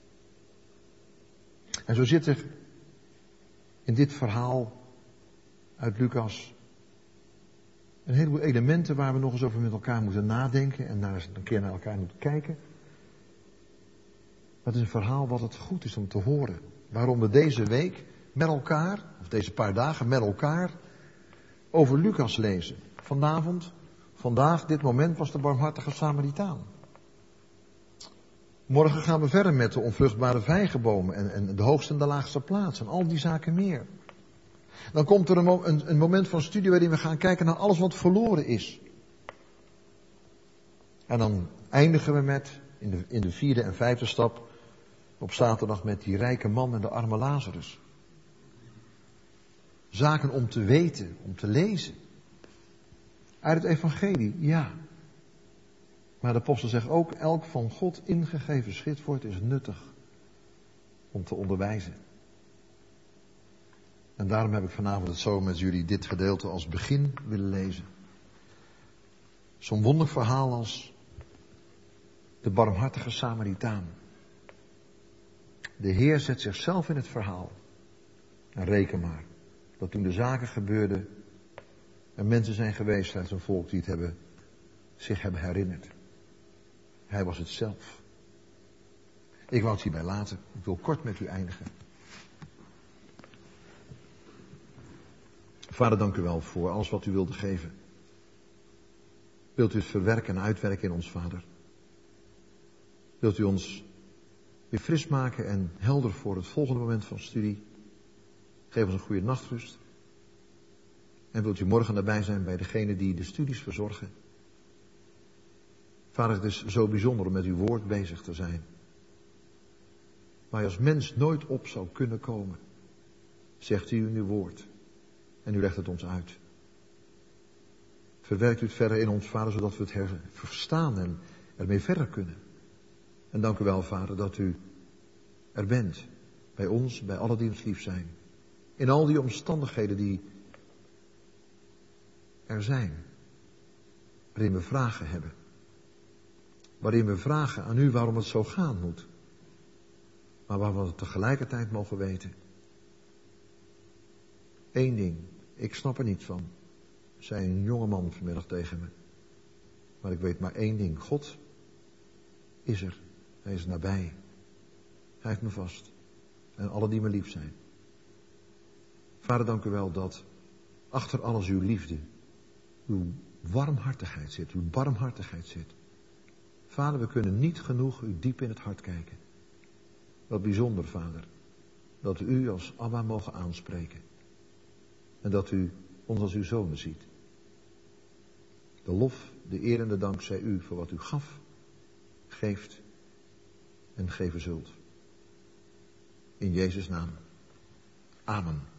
[SPEAKER 1] En zo zit er in dit verhaal uit Lucas een heleboel elementen waar we nog eens over met elkaar moeten nadenken en naar, een keer naar elkaar moeten kijken. Dat is een verhaal wat het goed is om te horen. Waarom we deze week met elkaar, of deze paar dagen met elkaar, over Lucas lezen. Vanavond, vandaag, dit moment was de barmhartige Samaritaan. Morgen gaan we verder met de onvruchtbare vijgenbomen en, en de hoogste en de laagste plaats en al die zaken meer. Dan komt er een, een, een moment van studie waarin we gaan kijken naar alles wat verloren is. En dan eindigen we met, in de, in de vierde en vijfde stap, op zaterdag met die rijke man en de arme Lazarus. Zaken om te weten, om te lezen. Uit het evangelie, ja. Maar de apostel zegt ook, elk van God ingegeven schriftwoord is nuttig om te onderwijzen. En daarom heb ik vanavond het zo met jullie dit gedeelte als begin willen lezen. Zo'n wonderlijk verhaal als de barmhartige Samaritaan. De Heer zet zichzelf in het verhaal. En reken maar, dat toen de zaken gebeurden, er mensen zijn geweest uit zijn volk die het hebben, zich hebben herinnerd. Hij was het zelf. Ik wou het hierbij laten. Ik wil kort met u eindigen. Vader, dank u wel voor alles wat u wilde geven. Wilt u het verwerken en uitwerken in ons, Vader? Wilt u ons weer fris maken en helder voor het volgende moment van studie? Geef ons een goede nachtrust. En wilt u morgen daarbij zijn bij degene die de studies verzorgen? Vader, het is zo bijzonder om met uw woord bezig te zijn. Waar je als mens nooit op zou kunnen komen, zegt u in uw woord. En u legt het ons uit. Verwerkt u het verder in ons, Vader, zodat we het verstaan en ermee verder kunnen. En dank u wel, Vader, dat u er bent. Bij ons, bij alle die ons lief zijn. In al die omstandigheden die er zijn. Waarin we vragen hebben. Waarin we vragen aan u waarom het zo gaan moet. Maar waar we tegelijkertijd mogen weten. Eén ding, ik snap er niets van. Zei een jonge man vanmiddag tegen me. Maar ik weet maar één ding. God is er. Hij is nabij. Hij heeft me vast. En alle die me lief zijn. Vader, dank u wel dat achter alles uw liefde, uw warmhartigheid zit, uw barmhartigheid zit. Vader, we kunnen niet genoeg u diep in het hart kijken. Wat bijzonder, Vader, dat we u als Abba mogen aanspreken. En dat u ons als uw zonen ziet. De lof, de eer en de dank zij u voor wat u gaf, geeft en geven zult. In Jezus' naam. Amen.